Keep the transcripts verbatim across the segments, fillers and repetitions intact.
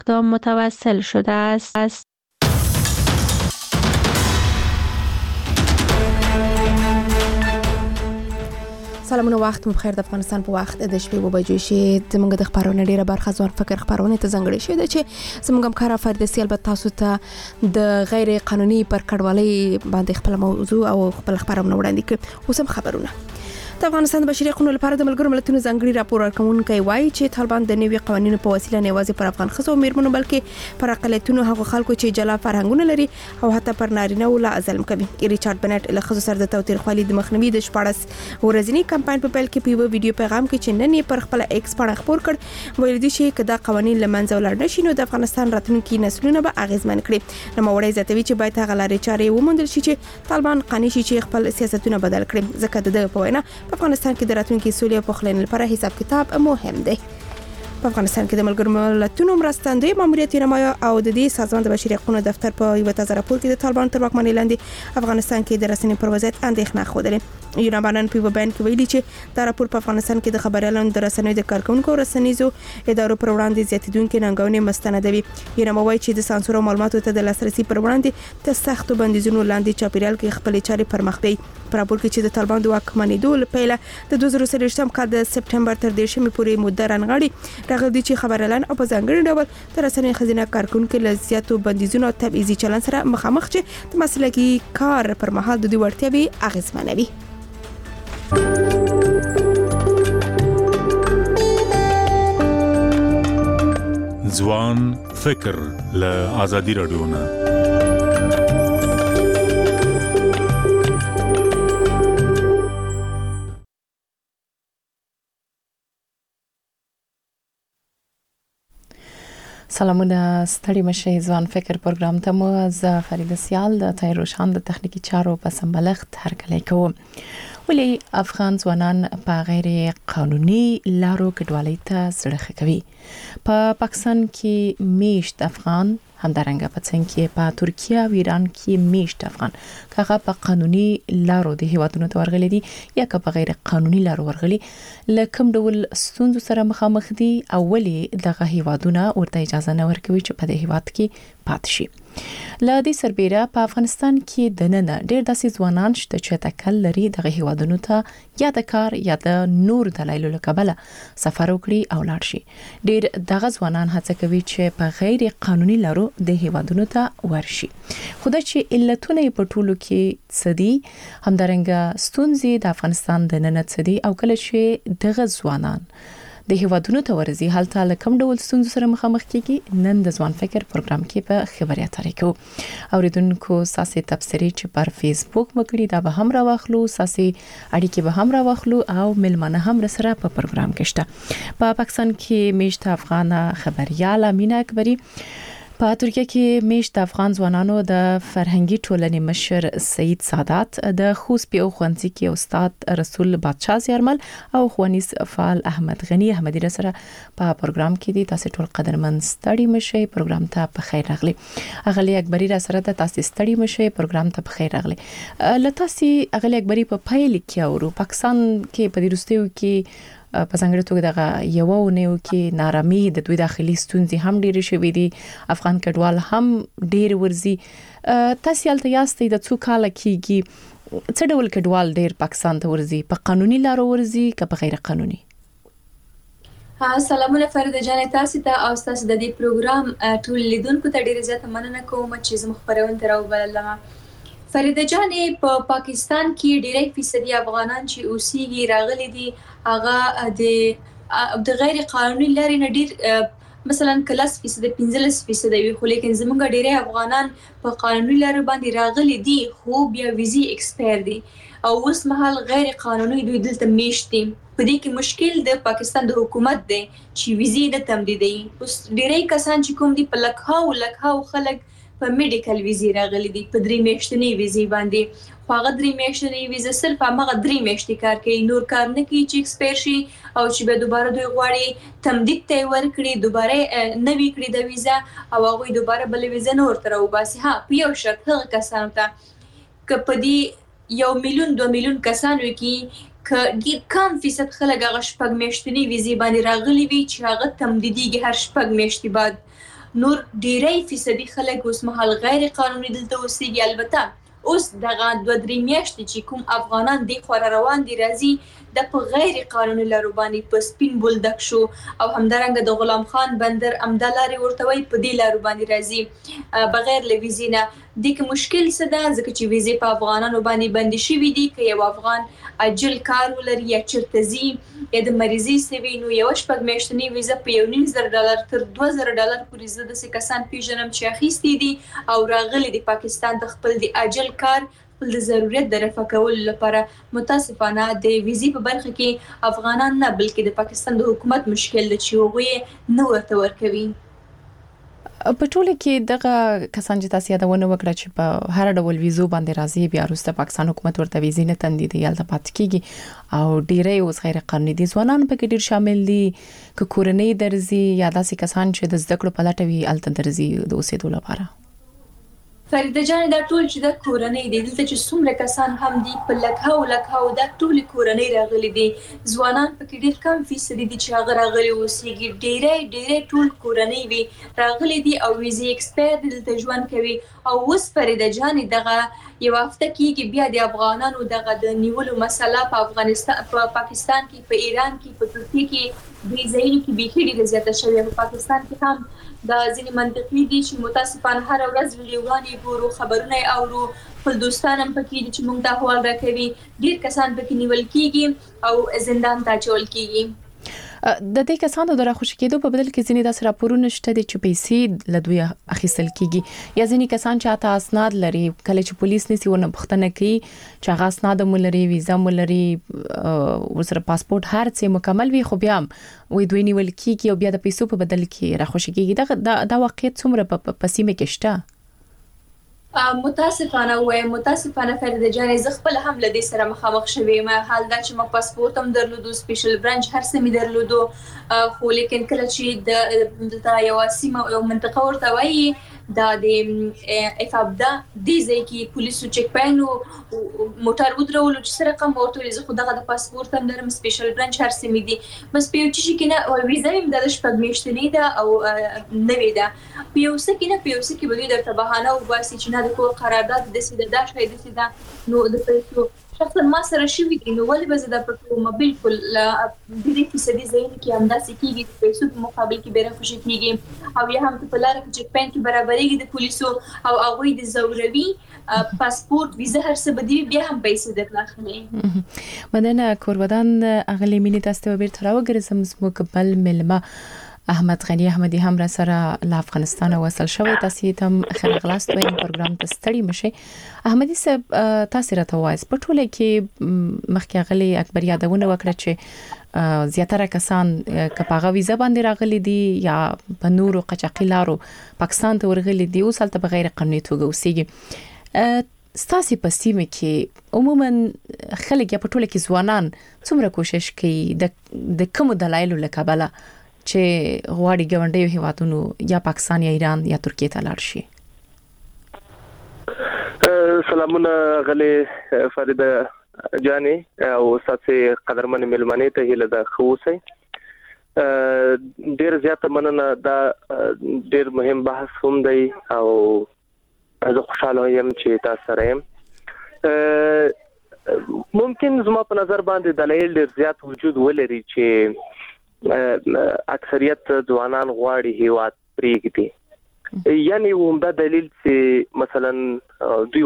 اقدام متوسل شده است. سلامونه، وخت مو بخیر. د افغانستان په وخت د شپې و بجې شي زموږ د خبرونه ډیره برخه ځوان فکر خبرونه ته ځنګړې شي د چې زموږ هم کار فردسي البته تاسو ته د غیر قانوني پر کډوالۍ باندې خپل موضوع او خپل خبرونه وړاندې کړ. اوس هم خبرونه. د افغانستان د بشري حقوقو لپاره د ملګرو ملتونو ځنګړي راپور ورکونکي وایي چې طالبان د نوي قوانینو په وسیله نه یوازې پر افغان ښځو او میرمنو بلکې پر اقلیتونو هغو خلکو چې جلا فرهنګونه لري او حتی پر نارینه ولا ظلم کوي. ریچارډ بنټ له ښځو سره د تاوتریخوالي د مخنیوي د شپاړس ورځنی کمپاین په پیل کې په یو ویډیو پیغام کې چې نن یې پر خپل ایکس باندې خبر کړ ویل دي چې کدا قوانین لمنځه ولاړ نشي نو د افغانستان راتلونکي نسلونه به اغیزمن کړي. نو موړی زیاتوي چې باید هغه لارې چارې وموندل شي چې طالبان قانع شي چې خپل سیاستونه بدل کړي ځکه د په وینا په افغانستان کې د راتلونکي سولې او پخلاینې لپاره حساب کتاب مهم دی. په افغانستان کې د ملګرو ملتونو مرستندوی ماموریت نمایا او د دې سازمان د بشري حقوقو دفتر په یو تازه راپور کې د طالبان تر واکمنۍ لاندې افغانستان کې د رسنۍ پر وضعیت اندېښنه خوده. یونانبانن په بیان کې ویلي چې دا راپور په افغانستان کې د خبريالانو د رسنۍ د کارکونکو رسنیزو ادارو پر وړاندې زیاتیدونکو ننګونې مستندوي. یونانوي چې د سانسور او معلوماتو ته د لاسرسي پر وړاندې د سختو بندیزونو لاندې چاپیریال کې خپل چارې پر مخ بیي. په راپور کې چې د طالبان د واکمنېدو لپاره د دوه زره څلوېښتم کال د سپټمبر تر دېرشمې پورې مدته رانغاړي راغلي چې خبريالان او په ځانګړي ډول د رسنۍ خزینه کارکونکو له زیاتو بندیزونو او تبعیضي چلند سره مخامخ چې د مسلکي کار پر مهال د دوی وړتیاوې اغیزمنوي. ځوان فکر له آزادي رادیو نه سلامونه، ستړي مشه. ځوان فکر پروګرام ته مو ز فرید سیال د تای روشان د تخنیکی چارو په سمبلغت هرکلی کوم. ولی افغان ځوانان په غیر قانوني لارو کډوالۍ ته زړه کوي. په پاکستان کې میشت افغان همدارنګه په څنګه کې په ترکیه او ایران کې میشت افغان کغه په قانوني لارو د هیوادونو ته ورغلي دي یا که په غیر قانوني لارو ورغلي لکه ډول ستونزو سره مخامخ دي او ولی دغه هیوادونه ورته اجازه نه ورکوي چې په دې هیواد کې پات شي. لا دې سربېره په افغانستان کې د نن ډېر داسې ځوانان شته چې تکل لري دغه هیوادونو ته یا د کار یا د نور دلایلو لکبله سفر وکړي او لاړ شي. ډېر دغه ځوانان هڅه کوي چې په غیر قانوني لارو د هیوادونو ته ورشي. خدای چې علتونه په ټولو کې سدي همدارنګه ستونزې د افغانستان د نن سدي او کله چې دغه ځوانان د هیوادونو ته ورزي حالت له کوم ډول ستونزو سره مخامخ کیږي نن د ځوان فکر پروګرام کې په خبري اترې کوو. اوریدونکو ساسي تبصري چې پر فیسبوک مکړي دا به هم راوخلو، ساسي اړیکې به هم راوخلو او ملمنه هم سره په پروګرام کې شته. په پاکستان کې میشته افغان خبريال امینه اکبری، په ترکیه کې میشت افغان ځوانانو د فرهنګي ټولنې مشر سید سادات، د خوست په خوانځي کې استاد رسول بادشاه زیارمل او خوانیس فعال احمد غنی احمدی سره په پروګرام کې دي. تاسو ټول قدرمن ستړي مشه، پروګرام ته په خیر راغلي. اغلی اکبری را سره د تاسو ستړي مشه، پروګرام ته په خیر راغلي. لتاسي اغلی اکبری په پایل کې اورو پاکستان کې په دروستیو کې په څنګه توګه دغه یو ونیو کې نارامي د دوی داخلي ستونزې هم ډېر شوې دي، افغان کډوال هم ډېر ورزي. تاسو یالته یاستئ د څو کال کېږي څه ډول کډوال ډېر پاکستان ته ورزي، په قانوني لارو ورزي که په غیر قانوني؟ سلامونه فرید جان، تاسو ته او تاسو د دې پروګرام ټول لیدونکو ته ډېر زیات مننه کوم چې زموږ خبرونه تر وبللم. فرید جان، په پاکستان کې ډېری فیصدي افغانان چې اوسېږي راغلي دي هغه د د غیر قانوني لارې نه ډېر مثلا کلاس فیصد پنځلس فیصد وي، خو لیکن زمونږ ډېری افغانان په قانوني لارو باندې راغلي دي خو بیا ویزي ایکسپایر دي او اوس مهال غیر قانوني دوی دلته میشت دي. په دې کې مشکل د پاکستان د حکومت دی چې ویزي د تمدیدي. اوس ډېری کسان چې کوم دي په لکهاو لکهاو خلک په میډیکل ویزي راغلي دي په درې میاشتنی ویزي باندې، خو هغه درې میاشتنی ویزه صرف هغه درې میاشتې کار کوي، نور کار نه کوي چې ایکسپایر شي او چې به دوباره دوی غواړي تمدید ته ورکړي، دوباره نوي کړي د ویزه او هغه دوباره بل ویزه نور تر وباسي. ها په یو شرط هغه کسانو ته ک په دې یو میلیون دو میلیون کسانو کې ک ډیر کم فیصد خلک هغه شپږ میاشتنی ویزي باندې راغلي وي چې هغه تمدیدیږي هر شپږ میاشتې بعد، نور ډیری فیصدي خلک اوس مهال غیر قانوني دلته اوسېږي. البته اوس دغه دوه درې میاشتې چې کوم افغانان دی خو روان دي راځي د په غیر قانوني لارو باندې په سپین بولدک شو او همدارنګه د غلام خان بندر امدلاري ورته وي په دې لارو باندې راځي بغیر له ویزې نه. د کې مشکل څه ده ځکه چې ویزې په افغانانو باندې بندي شوي دي که یو افغان اجل کار ولري یا چیرته ځي یا د مریضۍ سوي نو یو شپږ میاشتنۍ ویزه په یو نیم زر ډالر تر دوه زره ډالر پورې زه داسې کسان پیژنم چې اخیستي دي او راغلي د پاکستان د خپل د اجل کار خپل د ضرورت د رفع کولو لپاره. متاسفانه د ویزې په برخه کې افغانان نه بلکې د پاکستان د حکومت مشکل دی چې هغوی نه ورته ورکوي. په ټوله کې دغه کسان چې تاسو یادونه وکړه چې په هر ډول ویزو باندې راځي بیا وروسته پاکستان حکومت ورته ویزې نه تندي یالته پات کیږي او ډیری اوس غیر قانوني دي ځوانان په کې ډیر شامل دي ک کورنۍ درځي یا داسې کسان چې د زده کړو په لټه وي الته درځي د اوسېدو لپاره. فریده جان دا ټول چې د کورنۍ دي دلته چې څومره کسان هم دي په لکه او لکه او دا ټول کورنۍ راغلي دي. ځوانان په کې ډیر کم فیصد دي چې هغه راغلي اوسېږي. ډیری ډیری ټول کورنۍ وي راغلي دي او ویزې ایکسپایر دلته ژوند کوي. او اوس فریده جان دغه یو هفته کېږي بیا د افغانانو دغه د نیولو مسله په افغانستان په پاکستان کې په ایران کې په ترکیه کې د ځایونو کې بیخي ډېره زیاته شوې. په پاکستان کې هم دا ځینې منطقي دي چې متاسفانه هر ورځ ویډیوګانې ګورو خبرونه اورو خپل دوستان هم پکې دي چې موږ ته احوال راکوي. ډېر کسان پکې نیول کېږي او زندان ته اچول کېږي. د دې کسانو د راخوشي کېدو په بدل کې ځینې داسې راپورونه شته دي چې پیسې له دوی اخیستل کېږي یا ځینې کسان چې اته اسناد لري کله چې پولیس نسی ونه پښتنه کوي چې هغه اسناد مولري ویزا مولري ورسره پاسپورت هر څه مکمل وي خو بیا وې دوی نیول کېږي او بیا د پیسو په بدل کې راخوشي کېږي. دا دا واقعیت څومره په پسیمه کې شته؟ متاسفانه وای متاسفانه فرید جان زه خپل هم لدې سره مخامخ شوم. حال دا چې ما پاسپورت هم درلودو سپیشل برانچ هر څه می درلودو خو لیکن کله چې د یو سیمه او منطقه ورته وایي دا د افابدا د ځکه پولیسو چک پاینټ موټر ودرول چې سره کوم ورته زه خو دغه د پاسپورت هم درم سپیشل برانچ هر څه می دي بس په یو چې کنه ویزا هم د شپږ میاشتنی ده او نوې ده په یو څه کې نه په یو څه کې به درته بهانه او باسي چې نه د کور قرارداد د سیده دا شاید سیده نو د پیسو شخصا ما سره شوی دی نو ولې به زه د پټو موبایل کول د دې فیصدي ځین کې همداسې کیږي د پیسو په مقابل کې بیره خوشی کیږي او یا هم په لار کې چک پاینټ کې برابرېږي د پولیسو او هغه د زوروي پاسپورت ویزا هر څه بدی بیا هم پیسې درلاخلي. مدنه کورودان اغلی مینه تاسو به بیرته راوګرځم زموږ قبل ملما احمد غنی احمدی هم را سره له افغانستان وصل شوی. تاسو ته خیر غلاست وایي پروګرام ته ستړي مشه. احمدی صاحب تاسو راته وایي په ټوله کې مخکې غلي اکبر یادونه وکړه چې زیاتره کسان کپاغه ویزا باندې راغلي دي یا په نورو قچاقلارو پاکستان ته ورغلي دي او سالته بغیر قانوني توګه اوسېږي. ستاسو په سیمه کې عموما خلک یا په ټوله کې ځوانان څومره کوشش کوي د د کوم دلایلو لکابله چې غواړي ګاونډیو هیوادونو یا پاکستان یا ایران یا ترکیه ته لاړ شي؟ سلامونه غلي فريده جاني او ساتي قدرمن ملمنه ته هله د خوسي ډیر زیاته مننه دا ډیر مهم بحث هم دی او زه خوشاله یم چې تاسو سره یم. ممکن زما په نظر باندې دلایل ډیر زیات وجود ولري چې اکثریت ځوانان غواړي هیواد پریږدي. یعنی ومدا دلیل چې مثلا دوی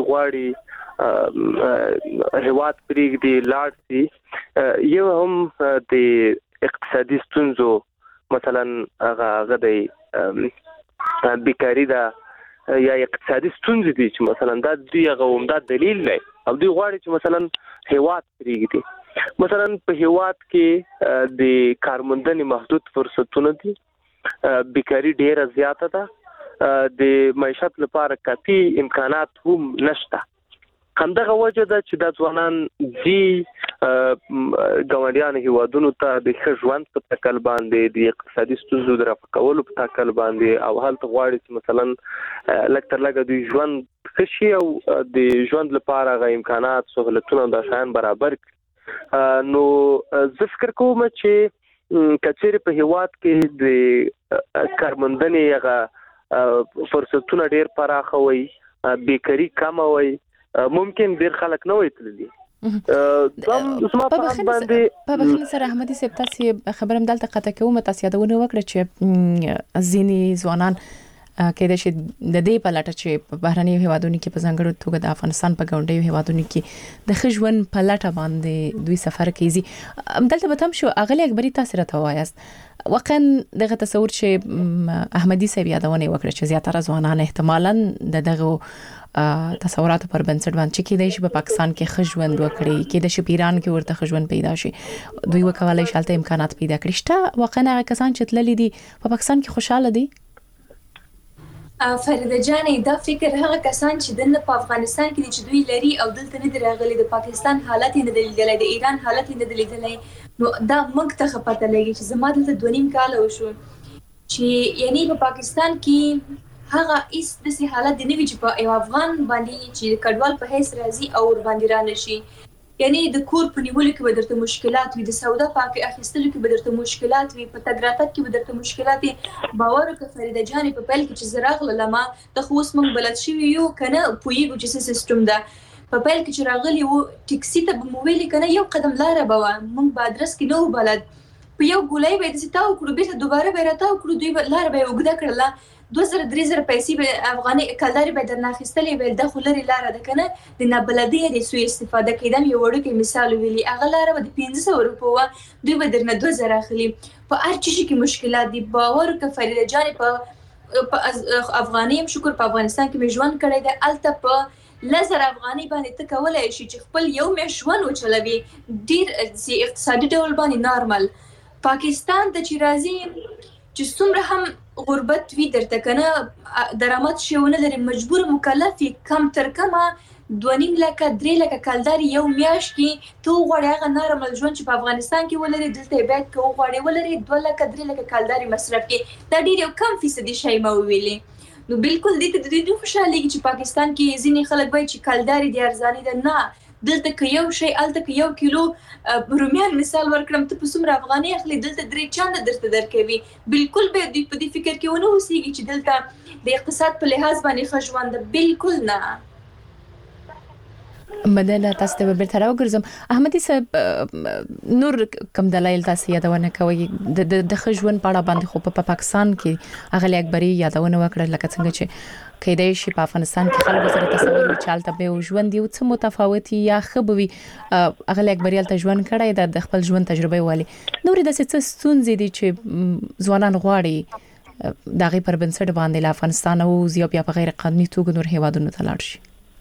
غواړي هیواد پریږدي لاړ شي یو هم د اقتصادي ستونزو مثلا هغه د بیکاری دا یا اقتصادي ستونزې دي چې مثلا دا دوی هغه ومدا دلیل نه او دوی غواړي چې مثلا هیواد پریږدي. مثلا په هیواد کې د کارمندنې محدود فرصتونه دي بیکاری ډیره زیاته ده د معیشت لپاره کافي امکانات هم نشته. همدغه وجه ده چې د ځوانان دي ګاونډیان هیوادونو ته د ښه ژوند په تکل باندې د اقتصادي ستونزو د رفع کولو په تکل باندې او هلته غواړي چې مثلا لږ تر لږه د ژوند ښه شي او د ژوند لپاره غو امکانات سہولتونه د شان برابر کړي. نو زه فکر کوم چې کچېره په هیواد کې د کارمندنې هغه فرصتونه ډیر پراخه وي، بیکاری کم وي، ممکن ډیر خلک نه وي تللی. په بخښنه سره احمدي صاحب تاسو خبرم دلته قطع کوم، تاسو یادونه وکړه چې ځینی ځوانان کې د شي د دې په لټه چې په بهرني هیوادونو کې په ځانګړو توګه د افغانستان په ګاونډیو هیوادونو کې د خجون په لټه باندې دوی سفر کوي. دلته به تم شو اغلی اکبري تاسو راته وایاست واقعا دغه تصور چې احمدي صاحب یادونه وکړه چې زیاتره ځوانان احتمالاً د دغه تصوراتو پر بنسټ باندې چې کېدای شي په پاکستان کې خجوند وکړي، کېدای شي په ایران کې ورته خجوند پیدا شي، دوی وکولای شي البته امکانات پیدا کړي. شته واقعا هغه کسان چې تللي دي په پاکستان کې خوشاله دي؟ فریده جانې دا فکر هغه کسان چې دنه په افغانستان کې چې دوی لري او دلته نه راغلي، د پاکستان حالت نه دی لیدلای، د ایران حالت نه دی لیدلای، نو دا موږ ته پته لګي چې زما دلته دوه نیم کال وشو چې یعنی په پاکستان کې هغه هیڅ داسې حالت دی نه وي چې په یو افغان باندې چې کډوال په هیڅ راځي او ور باندې را نشي. یعنی د کور په نیولو کې به درته مشکلات وي، د سودا پاک اخیستلو کې به درته مشکلات وي، په تګ راتګ کې به درته مشکلات وي. باور وکړه فریده جانې په پیل کې چې زه راغله لما د خو اوس موږ بلد شوي یو کنه پوهیږو چې څه سیستم ده. په پیل کې چې راغلي وو ټیکسي ته به مو ویلې کنه یو قدم لاره به وه، موږ به ادرس کې نه وو بلد، په یو ګولۍ به یې داسې تاو کړو، بیرته دوباره به یې راتاو کړو، دوی به لاره به یې اوږده کړله، دوه زره درې زره پیسې به افغاني کلدارې به یې درنه اخیستلې ویل دا خو لرې لاره ده که نه، د نابلدۍ د سوء استفاده کېدم یو وړوکی مثال ویلي، هغه لاره به د پنځه سوه روپو وه، دوی به درنه دوه زره اخلي. په هر څه کې مشکلات دي. باور وکړه فریده جانې په افغاني یم شکر په افغانستان کې مې ژوند کړی دی، هلته په لس زره افغانۍ باندې ته کولی شي چې خپل یو میاشت ژوند وچلوي ډېر اقتصادي ډول باندې نارمل. پاکستان ته چې راځي چې څومره هم غربت وي درته کنه درآمد شی ونه لري، مجبور مکلف یې کم تر کمه دوه نیم لکه درې لکه کلدارې یو میاشت کې ته وغواړې هغه نارمل ژوند چې په افغانستان کې ولري دلته یې باید که وغواړې ولري دوه لکه درې لکه کلدارې مصرف کړي. دا ډېر یو کم فیصدي شی ما وویلې. نو بالکل دې ته د دوی خوشحالېږي چې پاکستان کې ځینې خلک وایي چې کلدارې دې ارزاني ده. نه، دلته که یو شی هلته که یو کیلو رومیان مثال ورکړم ته په څومره افغانۍ اخلي، دلته درې چنده درته درکوي. بالکل به دوی په دې فکر کې ونه اوسېږي چې دلته د اقتصاد په لحاظ باندې ښه ژوند ده. بالکل نه. مدنه تاسو ته بیرته راوګرځم. احمدي صاحب نور کوم دلایل تاسو یادونه کوي د د ښه ژوند په اړه باندې؟ خو په پاکستان کې اغلی اکبري یادونه وکړه لکه څنګه چې کېدای شي په افغانستان کې خلک سره تصور وي چې هلته به ژوند یو څه متفاوتي یا ښه به وي. اغلی اکبري هلته ژوند کړی ده، د خپل ژوند تجربه یې ولې. نورې داسې څه ستونزې دي چې ځوانان غواړي د هغې پر بنسټ باندې له افغانستان ووځي او بیا په غیر قانوني توګه نور هیوادونو ته لاړ شي؟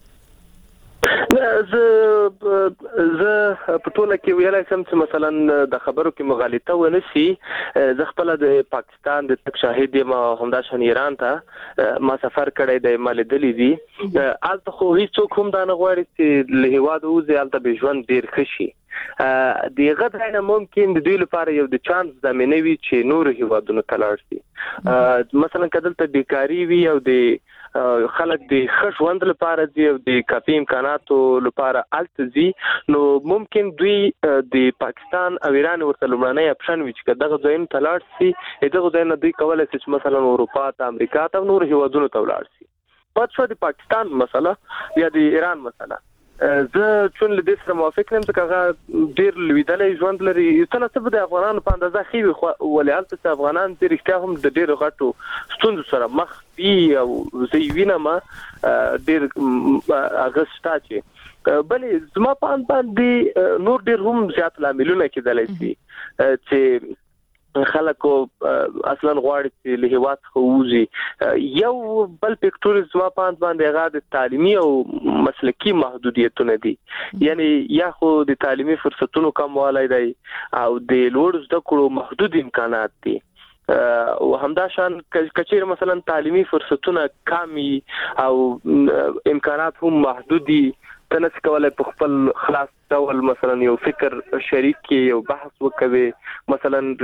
زه زه په ټوله کې ویلای شم چې مثلا د خبرو کې مغالطه ونه شي. زه خپل د پاکستان د تک شاهد یم، همداشان ایران ته ما سفر کړی دی، ما لیدلی دي. هلته خو هیڅوک هم دا نه غواړي چې له هیواده ووځي، هلته به ژوند ډېر ښه شي. د هغه ځای نه ممکن د دوی لپاره یو د چانس زمینه وي چې نورو هیوادونو ته لاړ شي. مثلا که دلته بیکاري وي او د خلک د ښه ژوند لپاره ځي او د کافي امکاناتو لپاره هلته ځي، نو ممکن دوی د پاکستان او ایران ورته لومړنی اپشن وي چې که دغه ځایونو ته لاړ شي، دغه ځایونه دوی کولی شي چې مثلا اروپا ته، امریکا ته او نورو هیوادونو ته ولاړ شي. پات شو د پاکستان مسله یا د ایران مسله. زه چون له دې سره موافق یم ځکه هغه ډېر لوېدلی ژوند لري. څه نه څه به د افغانانو په اندازه ښې وي، خو ولې هلته چې افغانان چې رښتیا هم د ډېرو غټو ستونزو سره مخ دي او زه یې وینم ډېر هغه شته چې بلې زما په اند باندې نور ډېر هم زیات لاملونه کېدلی شي چې خلکو اصلا غواړي چې له هیواد څخه ووځي. یو بل فکټور زما په اند باندې هغه د تعلیمي او مسلکي محدودیتونه دي. یعنی یا خو د تعلیمي فرصتونو کموالی دی او د لوړو زده کړو محدود امکانات دي، او همداشان کچیر مثلا تعلیمي فرصتونه کمی او امکانات هم محدودي، ته نشي کولای په خپل خلاص ډول مثلا یو فکر شریک کې یو بحث وکوي، مثلا ریسرچ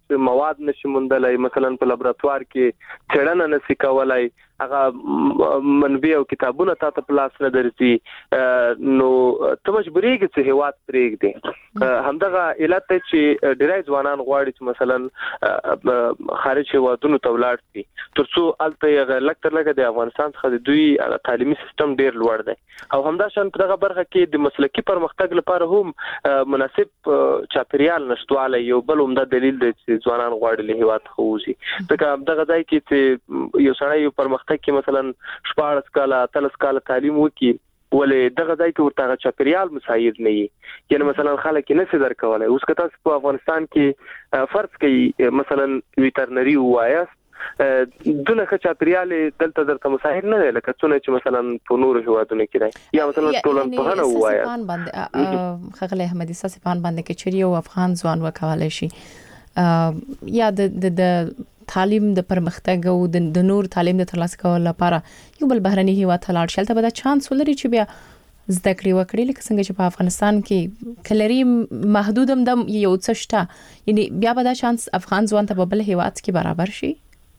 مواد نشي موندلای، مثلا په لابراتوار کې څېړنه نشي کولای، هغه منبع او کتابونه تاسو په لاس نه درځي، نو ته مجبورېږي چې هیواد پرېږدي. همدغه علت دی چې ډېری ځوانان غواړي چې مثلا خارج هیوادونو ته ولاړ شي ترڅو هلته یې لږ تر لږه د افغانستان څخه د دوی تعلیمي سیستم ډېر لوړ دی، او همداشان په دغه برخه کې د مسلکي پرمختګ لپاره هم مناسب چاپیریال نشټوالی یو بل عمده دلیل دی چې ځوانان غواړي له هیواد څخه ووځي. ځکه دغه ځای کې چې یو سړی یو پرمختګ کې مثلا شپاړس کاله اتلس کاله تعلیم وکړي، ولې دغه ځای کې ورته چاپیریال مساعد نه وي، یعنی مثلا خلک نه څه درکولای. اوس که تاسو په افغانستان کې فرض کړئ مثلا ویټرنری وایاست، دونه ښه چاپیریال دلته درته مساعد نه دی لکه څونه چې مثلا په نورو هیوادونو کې دی، یا مثلا ټولنپوهنه ووایاست. ښاغلی احمدي ستاسې په اند باندې که چېرې یو افغان ځوان وکولی شي یا د د تعلیم د پرمختګ او د نور تعلیم د ترلاسه کولو لپاره یو بل بهرني هیواد ته لاړ شي، هلته به دا چانس ولري چې بیا زده کړې وکړي لکه څنګه چې په افغانستان کې کلري محدود هم د یو څه شته، یعنی بیا به دا چانس افغان ځوان ته په بل هیواد کې برابر شي؟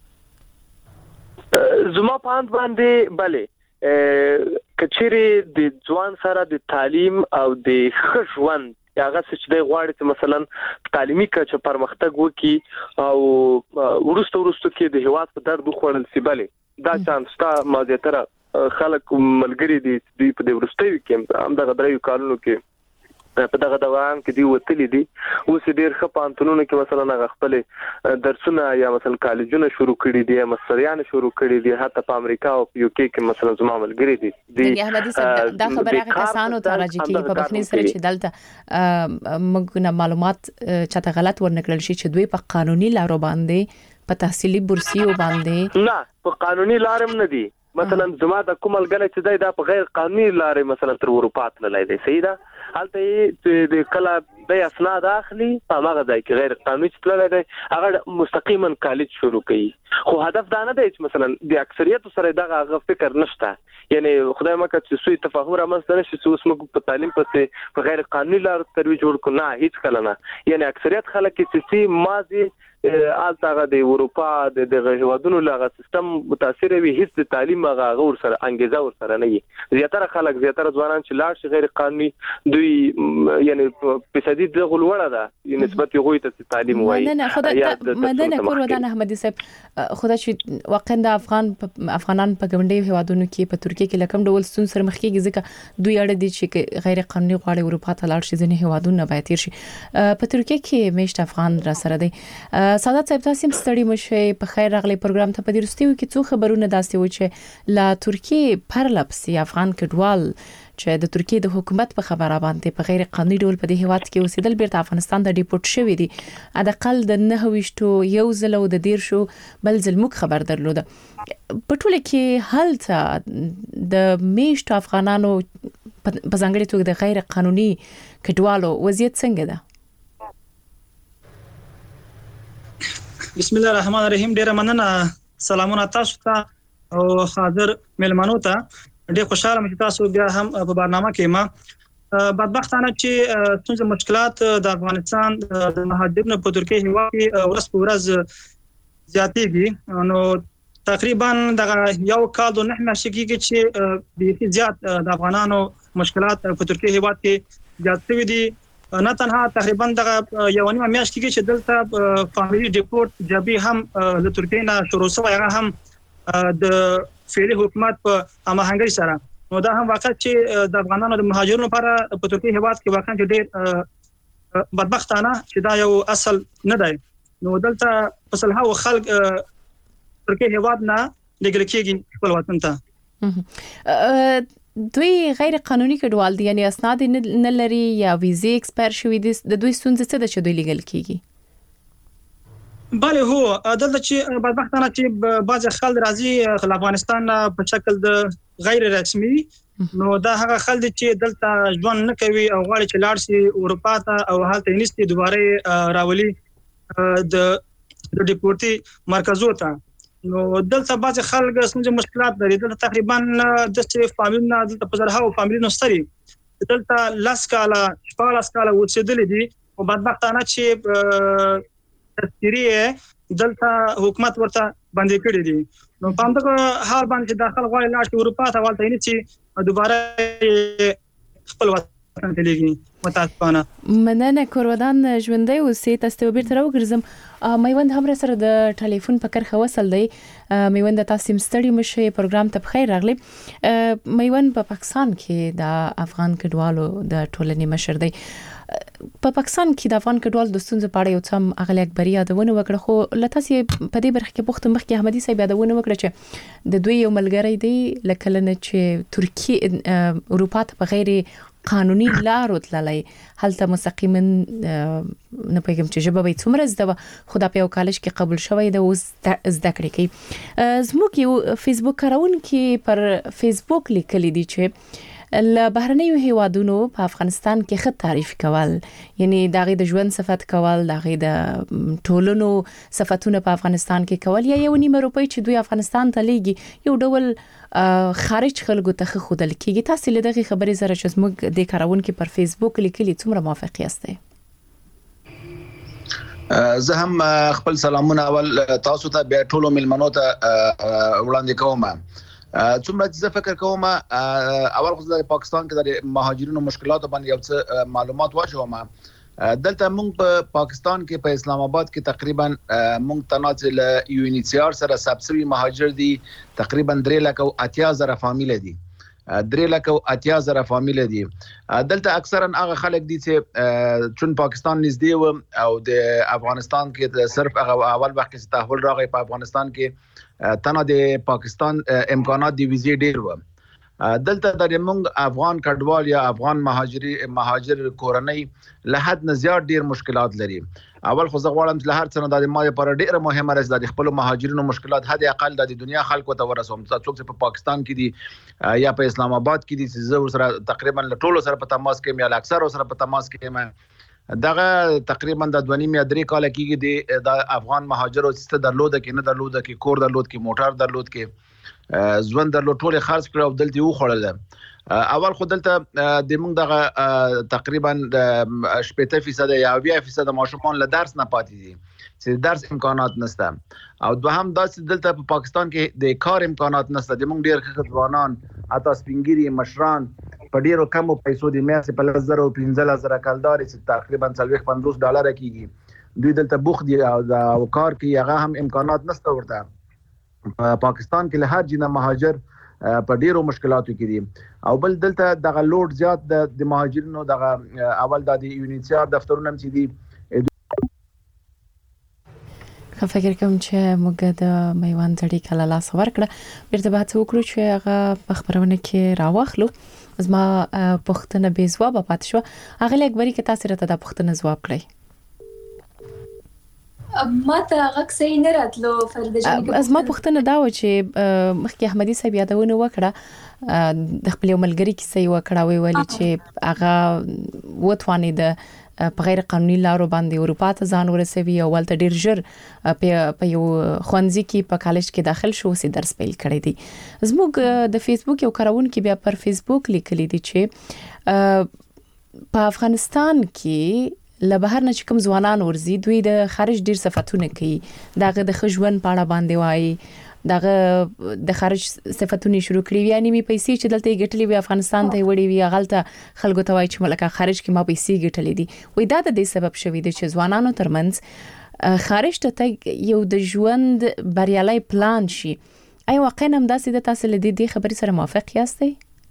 زما په اند باندې بلې کچېرې د ځوان سره د تعلیم او د ښه ژوند هغه چې دی غواړي چې مثلا تعلیمي کچه پرمختګ وکړي او ورسته ورسته کې د هیواد په درد وخوړل شي، بلې دا چانس تا مازیاتره خلک ملګری دي دوی په د ورستیو کې هم دغه دریو کالونو کې په دغه دوام کې دی وتلی دي. اوس ډېر ښه پانتونونو کې مثلا هغه خپل درسونه یا مثلا کالجونه شروع کړي دي، مستریان شروع کړي دي، حتی په امریکا او په یو کې کې مثلا زما ملګری دي. د احمدي صاحب دا خبره هغه کسانو ته راځي چې په بخنی سره چې دلته موږ نه معلومات چاته غلط ورنکړل شي چې دوی په قانوني لارو باندې په تحصیلي بورسیو باندې نه په قانوني لارم نه دي. مثلا زما د کومل غل چې دی دا په غیر قانوني لارې مثلا تر اروپا تللی دی، صحیح ده، هلته د کله د اسناد اخلي په هغه ځای کې غیر قانوني تللی دی، هغه مستقیما کالج شروع کوي. خو هدف دا نه دی چې مثلا د اکثریت سره دغه فکر نشته، یعنی خدای مکه چې سوی تفاهم رامنځته نشي چې اوس موږ په تعلیم پسې په غیر قانوني لار ترویج جوړ کړو، نه هیڅ کله نه. یعنی اکثریت خلک چې سي ماضي آلته د اروپا د دغه هیوادونو لغه سیستم متاثر وي، هیڅ د تعلیم هغه ور سره انګیزه ور سره نه وي. زیاتره خلک زیاتره ځوانان چې لاړ شي غیر قانوني دوی یعنی په سدي د غلوړه ده نسبت یو ته تعلیم وایي. نه نه خدای مدنه کور ودان احمدي صاحب خدای چې واقعا د افغان افغانان په ګوندې هیوادونو کې په ترکیه کې لکم ډول ستون سره مخ کېږي، ځکه دوی اړه دي چې غیر قانوني غواړي اروپا ته لاړ شي، ځینې هیوادونه باید تیر شي. په ترکیه کې میشت افغان را سره دی. سعادت صاحب تاسو هم ستړي مشه، په خیر راغلی پروګرام ته. په دې وروستیو کې څو خبرونه داسې و چې لا ترکیه پرلپسې افغان کډوال چې د ترکیه د حکومت په خبره باندې په غیر قانوني ډول په دې هیواد کې اوسېدل بیرته افغانستان ته ډیپورت شوي دي، ادقل د نه ویشتو یو ځل او د دیر شو بل ځل موږ خبر درلوده. په ټوله کې هلته د میشتو افغانانو په ځانګړي توګه د غیر قانوني کډوالو وضعیت څنګه ده؟ بسم الله الرحمن الرحیم. ډیره مننه، سلامونه تاسو ته او حاضر ملمنو ته. ډیره خوشاله یم چې تاسو بیا هم په برنامه کې ما بدبختانه چې څنګه مشکلات د افغانستان د مهاجرینو په ترکیه هیواد کې ورځ په ورځ زیاتېږي. نو تقریبا د یو کال د نه میاشتې کې چې د زیات د افغانانو مشکلات په ترکیه هیواد کې زیات شوي دي. نه تنها تقریبا د یو نیمه میاشت کې چې دلته فامیلی ډیپورت جبي هم د ترکیه نه شروع شوی، هغه هم د فعلی حکومت په هماهنګۍ سره. نو دا هم واقع چې د افغانانو د مهاجرینو لپاره په ترکیه هیواد کې واقعا ډېر بدبختانه چې دا یو اصل نه دی. نو دلته په سلهاو خلک ترکیه هیواد نه لګل کېږي خپل وطن ته. دوی غیر قانوني کډوال دي، یعنی اسناد نه لري یا ویزې ایکسپایر شوي دي. د دوی ستونزې څه ده چې دوی لیګل کیږي؟ بله هو دلته چې بدبختانه چې بعض خلک راځي افغانستان په شکل د غیر رسمي، نو دا هغه خلک چې دلته ژوند نه کوي او غواړي چې لاړ شي اروپا ته او هلته نيستي دوباره راولي د ډیپورتي مرکزو ته. نو دلته بعض خلک څنګه مشکلات لري. دلته تقریبا د څه فامیلونه دلته په زرهاو فامیلونه ستري دلته لاس کاله شپاړس کاله اوسېدلې دي او بدبختانه چې تذکری دلته حکومت ورته باندې کړی دي. نو په همدغه حال باندې داخل غواړي لاړ شي اروپا ته والته نه چې دوباره خپل وطن ته لګي. متاسفانه مننه کورودان ژوندۍ اوسې تاسو ته بیرته راوګرځم. میوند هم سره د ټلیفون په کرخه وصل دی. میوند تاسو مستړی مشه پروګرام ته بخیر راغلی. میوند په پاکستان کې د افغان کډوالو د ټولنې مشر دی. په پاکستان کې د افغان کډوالو د ستونزو په اړه یو څم اغلی اکبر یادونه وکړه، خو لته سي په دې برخه کې پوښتنه مخکې احمدي صاحب یادونه وکړه چې د دوی یو ملګری دی لکه لنه چې ترکیه اروپا ته په غیر قانوني لارو تللی، هلته مستقیما نه پېږم چې ژبه به څومره زده خو دا په یو کالج کې قبول شوی د اوس زده کړې کوي. زموږ یو فیسبوک کارونکي پر فیسبوک لیکلي دي چې له بهرنیو هیوادونو په افغانستان کې خط تعریف کول، یعنی دغه د ژوند صفات کول، دغه د ټولنو صفاتونه په افغانستان کې کول، یا یو نیمه روپۍ چې دوی افغانستان ته لیږي یو ډول خارج خلکو ته خودل کیږي. تاسو له دغه خبرې سره چې موږ د کارونکو پر فیسبوک لیکلي څومره موافق یاستئ؟ زه هم خپل سلامونه اول تاسو ته بیا ټولو ملمنو ته وړاندې کوم. څومره چې فکر کوم اول خو د پاکستان کې د مهاجرینو مشکلاتو باندې یو څه معلومات واچوم. دلته موږ په پاکستان کې په اسلام آباد کې تقریبا موږ تناظل یو ان ایچ سی آر سره سبسوي مهاجر دي تقریبا درې لک او اتیا زره فامیل دي درې لک او اتیا زره فامیل دي. دلته اکثرا هغه خلک دي چې چون پاکستان نږدې و او د افغانستان کې صرف هغه اول وخت چې تحول راغی په افغانستان کې تنه د پاکستان امکانات دی ویزې ډیر و. دلته د موږ افغان کډوال یا افغان مهاجري مهاجر کورنۍ له حد نه زیات ډیر مشکلات لري. اول خو زه غواړم چې له هر څه نه د ما لپاره ډیره مهمه راځي د خپل مهاجرینو مشکلات حد اقل د دنیا خلکو ته ورسوم. څوک چې په پاکستان کې دي یا په اسلام آباد کې دي چې زه سره تقریبا له ټولو سره په تماس کې یم یا اکثر سره په تماس کې یم. دغه تقریبا د دوه نیم یا درې کال کېږي د افغان مهاجرو چې درلوده کې نه درلوده کې کور درلود کې موټر درلود کې ژوند درلود ټول خرڅ کړو او دلته و خړل. اول خو دلته د موږ دغه تقریبا شپږ فیصد یا اویا فیصد ماشومان له درس نه پاتې دي چې درس امکانات نشته، او دوهم دا چې دلته په پاکستان کې د کار امکانات نشته. د موږ ډیر ښه ځوانان اته سپینګری مشران په ډیرو کمو پیسو د میاشتې په لس زره او پنځه زره کلدار چې تقریبا څلوېښت پنځوس ډالر کېږي دوی دلته بوخت دي او کار کې هغه هم امکانات نشته ورته. په پاکستان کې له هر جنه مهاجر په ډیرو مشکلاتو کې دي او بل دلته دغه لوډ زیات د مهاجرینو دغه اول د یو ان ایچ سی آر دفترونه چې دي. خو فکر کوم چې موږ د میوند ځړی کله لاس ورکړه بیرته به څه وکړو چې هغه په خبرونه کې راوخلو. زما پښتنه به ځواب پات شو. هغه لګوري کې تاسو راته د پښتنه ځواب کړئ. ما ته هغه صحیح نه راتلو فرده جان. از ما پښتنه دا و چې مخکې احمدي صاحب یادونه وکړه د خپل ملګری کې صحیح وکړه وی ولی چې هغه وټوانی د په غیر قانوني لارو باندې اروپا ته ځان ورسوي او ولته ډیر ژر په یو خوانځي کې په کالج کې داخل شو سي درس پیل کړی دی. زموږ د فیسبوک یو کارونکو بیا پر فیسبوک لیکلی دی چې په افغانستان کې له بهر نه چې کوم ځوانان ورزي دوی د خارج ډیر صفاتونه کوي، دغه د خجون پاړه باندې وایي، دغه د خارج صفاتونه شروع کړی یعنی می پیسې چې دلته ګټلې وي افغانستان ته وړي وي غلطه خلکو ته وایي چې ملکه خارج کې ما پیسې ګټلې دي. وې دا د دې سبب شوی دی چې ځوانانو ترمنځ خارج ته یو د ژوند بریالي پلان شي. ای واقعا هم داسې د تاسو له دې خبرې سره موافق یاستئ؟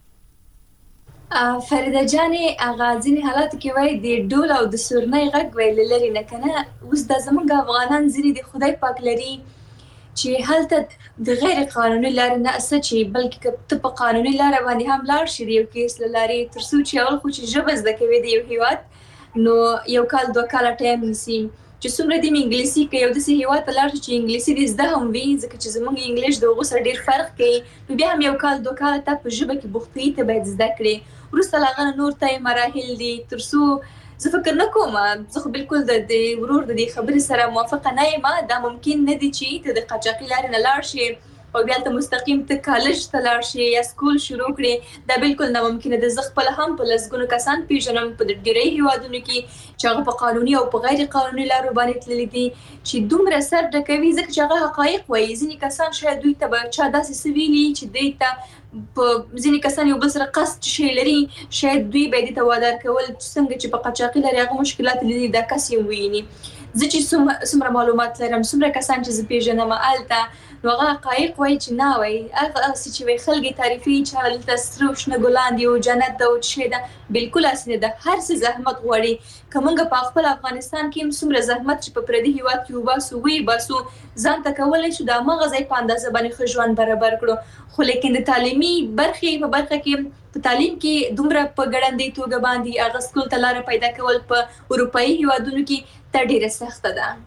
فرده جانې اغازین حالات کې وای د ډول او د سورنۍ غږ ویل لري نه کنه. اوس د زمونږ افغانان زری د خدای پاک لري چې هلته د غیر قانوني لار نه اسه چې بلکې ته په قانوني لار باندې هم لاړ شې یو کیس لاري ترڅو چې اول خو چې ژبه زده کوي د یو هیواد نو یو کال دوه کال ټایم نیسي چې څومره د انګلیسي کې یو د سي هیواد ته لاړ چې انګلیسي د زده هم وي ځکه چې زمونږ انګلیش د هغو سره ډیر فرق کوي نو بیا هم یو کال دوه کال ته په ژبه کې بوختي ته باید زده کړي. وروسته لا غن نور ته مراحل دي ترڅو زه فکر نه کوم زه خو بالکل د ورور د دې خبرې سره موافقه نه یم. دا ممکن نه دي چې ته د قاچاقي لارې نه لاړ شې او بیا ته مستقیم ته کالج ته لاړ شې یا سکول شروع کړې دا بالکل ناممکن ده. زه خپل هم په لسګونو کسان پیژنم په ډېری هیوادونو کې چې هغه په قانوني او په غیر قانوني لارو باندې تللي دي چې دومره سر ډکوي ځکه چې هغه حقایق وایي. ځینې کسان شاید دوی ته به چا داسې څه ویلي چې دوی ته په ځینې کسان یو بل سره قصد شی لري، شاید دوی به دې ته وادار کول څنګه چې په قاچاقي لري هغه مشکلات لري دا کس یې وویني. زه چې څومره معلومات لرم څومره کسان چې زه پیژنم هلته نو هغه حقایق وایي چې نه وایي هغه هسې چې وایي خلک تعریفي چې هلته سره او شنه ګلان دي او جنت ده او شی ده بالکل هسې نه ده. هر څه زحمت غواړي. که موږ په خپل افغانستان کې هم څومره زحمت چې په پردي هیواد کې وباسو ویباسو ځان ته کولی شو د هماغه ځای په اندازه باندې ښه ژوند برابر کړو. خو لیکن د تعلیمي برخې په برخه کې په تعلیم کې دومره په ګړندۍ توګه باندې هغه سکول ته لاره پیدا کول په اروپایي هیوادونو کې ته ډېره سخته ده.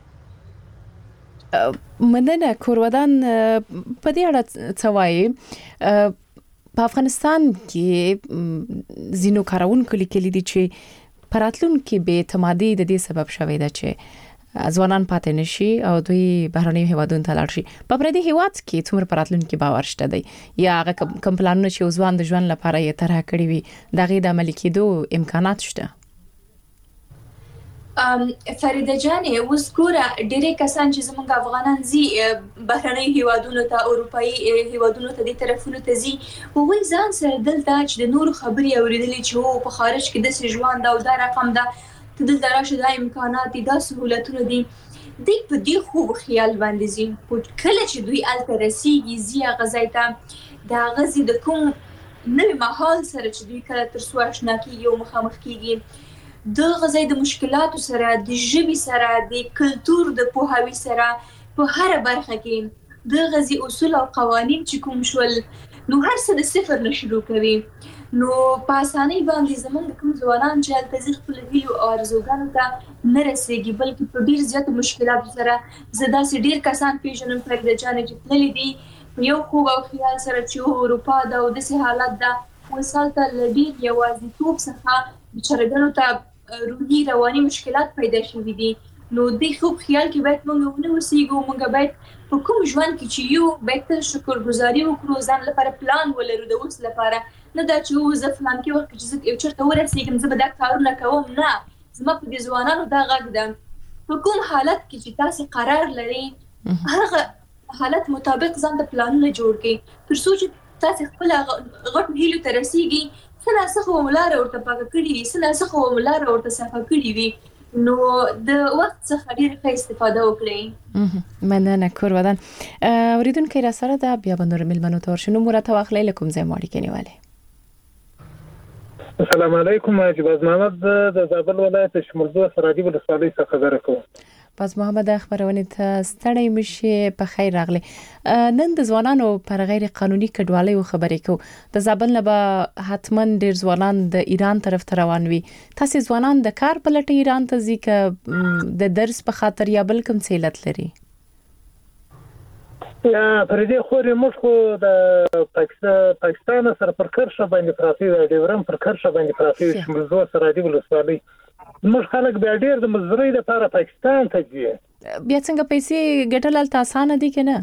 مننه کورودان. په دې اړه څه وایي؟ په افغانستان کې زینو کارونکو لیکلي دي چې پراتلونکو به اعتمادي د دې سبب شوی ده چې ځوانان پاتې نشي او دوی بهرني هیوادونو ته لاړ شي. په پردي هیواد کې څومره پراتلونکو باور شته دی یا هغه کوم پلانونه چې ځوان د ژوند لپاره یې طرح کړی وي دغه د عملي کېدو امکانات شته؟ فریده جانې اوس ګوره ډېری کسان چې زموږ افغانان ځي بهرني هیوادونو ته اروپایي هیوادونو ته دې طرفونو ته ځي هغوی ځان سره دلته چې د نورو خبرې اورېدلې چې هو په خارج کې داسې ژوند ده او دا رقم ده ته دلته راشه دا امکانات دي دا سهولتونه دي دوی په دې خوب خیال باندې ځي. کله چې دوی هلته رسېږي ځي هغه ځای ته د هغه ځي د کوم نوي ماحول سره چې دوی کله تر څو اشنا کېږي او مخامخ کېږي د غزای د مشکلاتو سره د ژبې سره د کلتور د پوهاوي سره په هر برخه کې د غزي اصول او قوانین چې کوم شول نو هر څه د صفر نه شروع کوي. نو په اسانۍ باندې زموږ کوم ځوانان چې هلته خپل هیلو او ارزوګانو ته نه رسېږي بلکې په ډېر زیاتو مشکلاتو سره زه داسې ډېر کسان پیژنم فریده جانې چې تللي دي په یو خوب او خیال سره چې اروپا ده او داسې حالت ده اوس هلته له ډېر یوازیتوب څخه بچارهګانو ته روحي رواني مشکلات پیدا شوي دي. نو دې خوب خیال کې باید موږ ونه اوسېږو. موږ باید په کوم ژوند کې چې یو باید تل شکرګزاري وکړو ځان لپاره پلان ولرو د اوس لپاره نه دا چې زه فلان کې وخت چې زه یو چېرته ورسېږم زه به دا کارونه کوم نه زما په دې ځوانانو دا غږ ده په کوم حالت کې چې تاسې قرار لرئ هغه حالت مطابق ځان ته پلانونه جوړ کړئ تر څو چې تاسې خپل غټو هیلو ته رسېږي څه ناڅه خو ملاره ورته پاکه کړي وي څه ناڅه خو ملاره ورته صفا کړي وي نو د وخت څخه ډېره ښه استفاده وکړئ. مننه کورودان. اوریدونکي را سره ده بیا به نور میلمنو ته ورشو. نوم راته واخلئ له کوم ځای مو اړیکې نیولې؟ السلام علیکم. جواز محمد د زابل ولایت شمولزو سراجي ولسوالۍ څخه خبره کوم. باز محمد خبرونه ته ستړی مشي په خیر راغلی. نن د ځوانانو پر غیر قانوني کډوالۍ او خبرې کو د زابل نه به حتمن ډیر ځوانان د ایران طرف ته روان وي. تاسو ځوانان د کار په لټه ایران ته ځي ک د درس په خاطر یا بل کوم څه علت لري؟ یا پر دې خو موږ خو د پاکستان سره پر کرشه باندې پراتی د ډیورم پر کرشه باندې پراتی شمولزو سراجي ولسوالۍ موږ خلک بیا ډیر د مزدورۍ لپاره پاکستان ته ځي. بیا څنګه پیسې ګټل تل اسانه دي کنه؟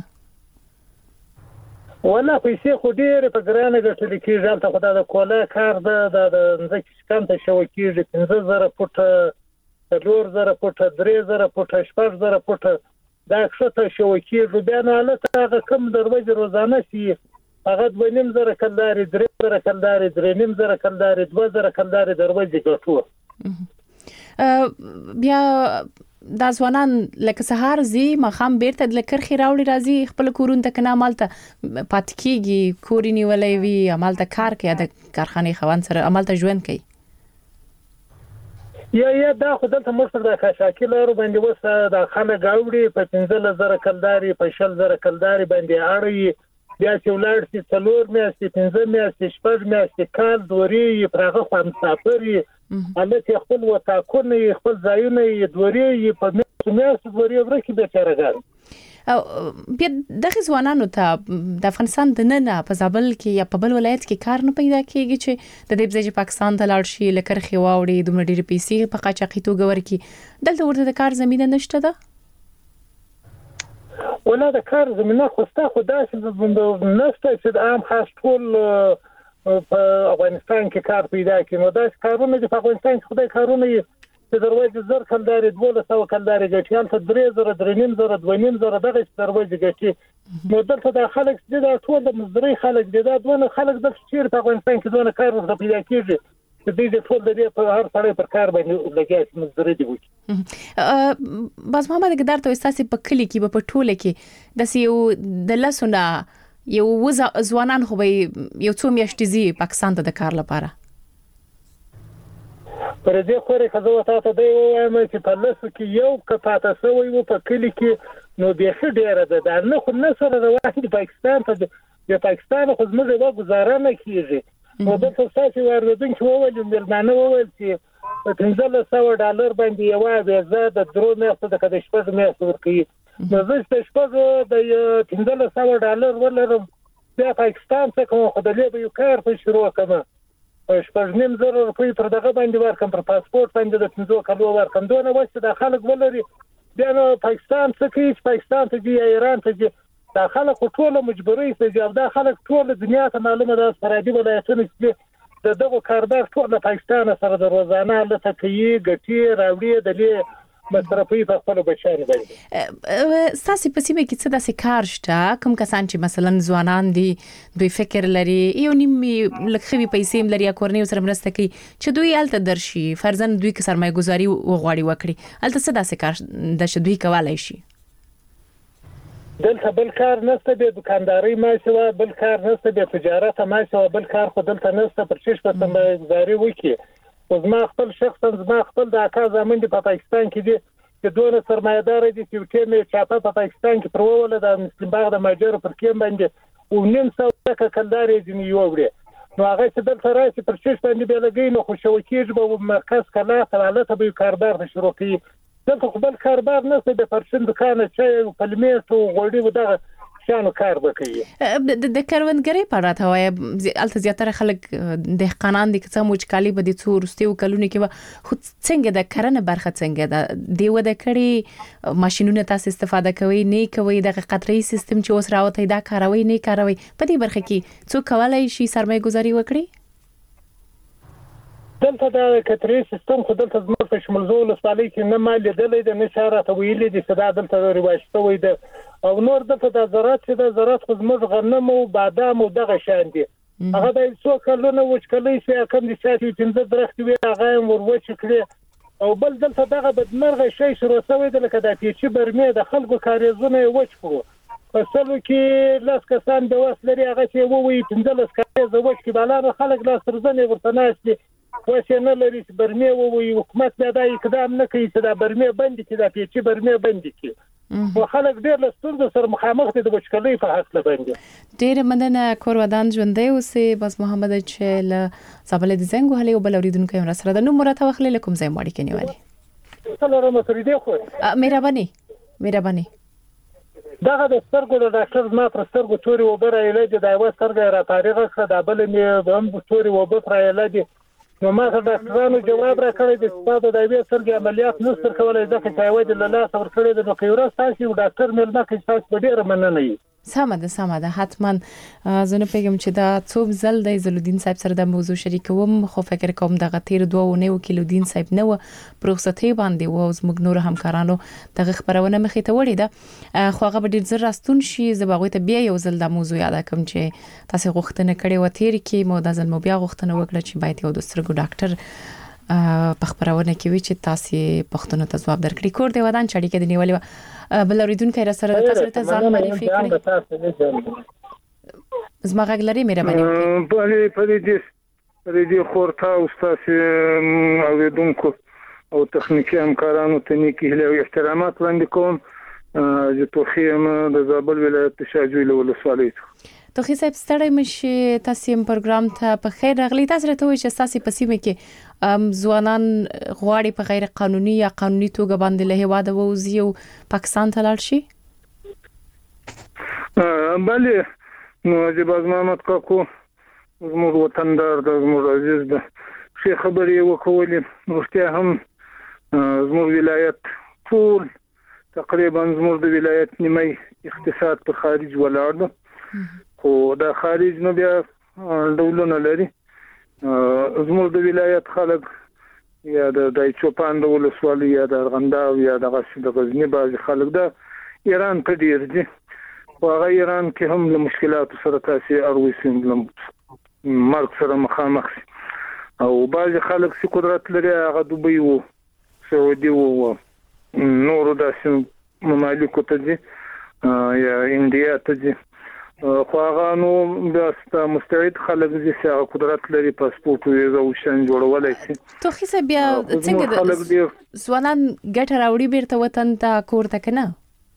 ولا پیسې خو ډیر په ګرانه ګټل کېږي. هلته خو د کولا کار د د ځکه کم ته شو کېږي پنځه زره فوټه څلور زره فوټه درې زره فوټه شپږ زره فوټه دا ښه شو کېږي. بیا نه هلته هغه کم دروازې روزانه سي هغه دوه نیم زره کلداري درې زره کلداري درې نیم زره کلداري دوه زره کلداري دروازې ګټو. بیا د ځوانان لکه سهار زی مخام بیرته د کرخي راوړي راځي خپل کورون ته کنه عملته پات کیږي کوري نیولې وی عملته کار کوي د کارخانه خوان سره عملته ژوند کوي. یا یا دا خدای ته مستر د خاصاکیلو باندې وسه د خانه گاوړي په پنځه زره کلداري په شل زره کلداري باندې اړي بیا چې ولر سي څلور میاشتې پنځه میاشتې شپږ میاشتې کال دوري پرغه خو مسافري الته خپل وتاکونه خپل ځایونه دوري په میاشتې دوري ورکه به چرګان. او بیا دغه ځوانانو ته د افغانستان د نن په زابل کې یا په بل ولایت کې کار نه پیدا کیږي چې د دې ځای پاکستان ته لاړ شي لکه خو واوړي دومره ډېر پیسې په قاچاقي توګه ورکی دلته ورته د کار زمينه نشته ده. ولا د کار زمينه خوسته خو داسې نشته چې د عام خاص ټول په افغانستان کې کار پیدا کړي. نو دا کارونه د افغانستان کې خدای کارونه چې دروازه زر کلداري دوله سو کلداري ګټي تل درې زره درې نیم زره دوه نیم زره دغه دروازه ګټي. نو دلته د خلک د ټول د مزدوري خلک د دونه خلک د چیر په افغانستان کې دونه کار ورته پیدا کیږي چې د دې ټول د دې په هر ځای پر کار باندې لګیا مزدوري دی وي. بس محمد ګدار ته استاسي په کلی کې په ټوله کې د سیو د لسونه یو وز ځوانان خو به یو څو میاشتې زی پاکستان ته د کار لپاره پر دې خوري خزو ته دی وایم چې په لاسو کې یو کپاته سوی وو په کلی کې نو به څه ډیره ده دا نه خو نه سره روان دي پاکستان ته د پاکستان خو زموږ د گزاره نه کیږي. نو د څه واردون چې وویل مېرمنه وویل چې په پنځه سوه ډالر باندې یو ویزه د درو میاشتو د کده شپږ میاشتو ورکړي. نو زه چې شپږ د پنځه سوه ډالر ولرم بیا پاکستان څخه کوم خدای به یو کار په شروع کړم شپږ نیم زره روپۍ پر دغه باندې ورکم پر پاسپورت باندې د پنځو کلو ورکم دونه واسه د خلک ولري بیا نو پاکستان څخه پاکستان ته دی ایران ته دی دا خلک ټول مجبوري ته دا خلک ټول دنیا ته معلومه ده سرحدي ولایتونه چې د دغه کاربار ټول پاکستان سره د روزانه لته کوي ګټي راوړي د دې مصرفي په خپل بچانه باندې. ساسي په سیمه کې څه داسې کار شته کوم کسان چې مثلا ځوانان دي دوی فکر لري یو نیم لکخوي پیسې لري کورنۍ سره مرسته کوي چې دوی الته درشي فرضاً دوی که سرمایه گذاري وغواړي وکړي الته څه داسې کار د شدوی کولای شي. دلته بل کار نشته د دکانداري ما سوا بل کار نشته د تجارت ما سوا بل کار خو دلته نشته پر شش په سرمایه گذاري وکړي. زما خپل شخصا زما خپل د اکا زمون دی په پاکستان کې دي چې دوه سرمایدار دي چې ټیم چاپه په پاکستان کې پرول د مسلم باغ د ماجر پر کې باندې او نیم سو څخه کلداري دي یو وړي نو هغه چې دلته راشي پر شش باندې به لګي نو خوشو کېږي به مرکز کلا حواله به کاربار شروع کړي دلته خپل کاربار نه څه د پرشن دکان چې پلمیټ او غوړي ودغه شانو کار وکړي. د کروندګرۍ په اړه ته وایي الته زیاتره خلک دهقانان دي چې موچکالي به د څو ورستیو کلونه کې خو څنګه د کرنه برخه څنګه ده دیو د کړي ماشينونه تاسو استفاده کوي نه کوي د قطري سیستم چې اوس راوته دا کاروي نه کاروي په دې برخه کې څو کولای شي سرمایه گذاري وکړي. دلته د کتري سیستم خو دلته زموږ په شمولزول سپالي کې نه مال لیدلې د نشاره ته ویلې دي صدا دلته روایت وي د او نور دلته د زراعت چې د زراعت خو زموږ غنم او بادام او دغه شان دي هغه د څو کلونو وچکلې چې کوم دي چې پنځه درخت وي هغه وروچ کړي او بل دلته دغه بدمرغه شي شروع شوی د لکه د پیچې برمه د خلکو کاریزونه وچ کړو په سلو کې لاس کسان د وسلري هغه چې ووي پنځه لاس کاریز وچ کړي بالا خلک لاس ترځنه ورته ناشتي واسه نه لري چې برمه ووي حکومت دا اقدام نه کوي چې دا برمه بند کړي دا پیچې برمه بند کړي او خلک ډېر له ستونزو سره مخامخ دي د وچکلۍ په حق باندې. ډېر مننه کور ودان ژوندې اوسې بس محمد چې له زابل د زنګ هلي او بل اوریدونکو یې سره د نو مرته وخلې لکم زې ماړي کې نیولې. سلام سره دې خو مهرباني مهرباني دغه د سترګو د ډاکټر ما پر سترګو توري وبره علاج د یو سترګې را تاریخ کړه د بل مې هم توري وبره علاج نو ما د ډاکټرانو جواب را کړی د ستاسو د یوې سترګې عملیات نشته کولای ځکه چې یو د لاس ور کړی د نقیورا تاسو ډاکټر مې نه کوي تاسو ډیر مننه یې. سمه ده سمه ده حتما زنه پیغام چې دا څوب زل د زلودین صاحب سره د موضوع شریکوم خو فکر کوم دغه تیر دوه ونیو کیلو دین صاحب نو پروسته باندې و زموږ نور همکارانو دغه خبرونه مخې ته وړي ده خو هغه ډیر زر راستون شي زبغوي ته بیا یو زل د موضوع یاد کوم چې تاسو غوښتنه کړې و تیر کې مو د ځل مو بیا غوښتنه وکړه چې باید یو د سترګو ډاکټر په خبرونه کې وی چې تاسو پښتون ته جواب درکړي کور دی ودان چړي کې دی نیولې بل اوریدونکو را سره تاسو ته ځان معرفي کړئ. زما غږ لري مهرباني وکړئ. په دې دې په دې خورتا او تاسو اوریدونکو او تخنیکی همکارانو ته نیکی هله او احترامات وړاندې کوم چې توخیم د زابل ولایت شاجوی له ولسوالۍ توخی صاحب ستړی مشه تاسو هم پروګرام ته په خیر راغلی تاسو راته وایي چې تاسو په سیمه کې ځوانان غواړي په غیر قانوني یا قانوني توګه باندې له هوا د ووزي او پاکستان ته لاړ شي. بله نو چې باز محمد کاکو زموږ وطندار د زموږ عزیز د شي خبرې وکولې ورته هم زموږ ولایت ټول تقریبا زموږ د ولایت نیمه اقتصاد په خارج ولاړ ده خو د خارج نه بیا ډولونه لري زموږ د ولایت خلک یا د دایچوپان د ولسوالۍ یا د ارغنداو یا د غزنی بعض خلک د ایران ته ډیر دي خو هغه ایران کې هم له مشکلاتو سره تاسو اروي مرګ سره مخامخ او بعض خلک چې قدرت لري هغه دوبۍ وو سعودي وو نور داسې ممالک ته دي یا انډیا ته دي خو هغه نو د مستعد خلک چې هغه قدرت لري پاسپورت ویزا او شان جوړولای شي توخی سه بیا څنګه د ځوانان ګټه راوړي بیرته وطن ته کور ته کنه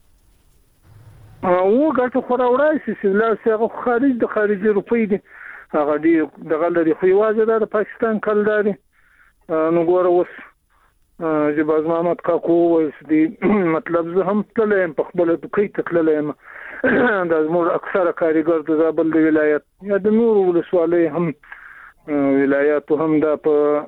او ګټه خو راوړای شي چې لا څنګه خارج د خارجي روپۍ دي هغه دی د غلري خو یوازې د پاکستان کلداري نو ګوره اوس چې باز محمد کاکو وایي دی مطلب زه هم تلم په خپل دکې تلم د زموږ اکثره کاریګر د زابل د ولایت یا د نور ولسوالۍ هم ولایت هم د په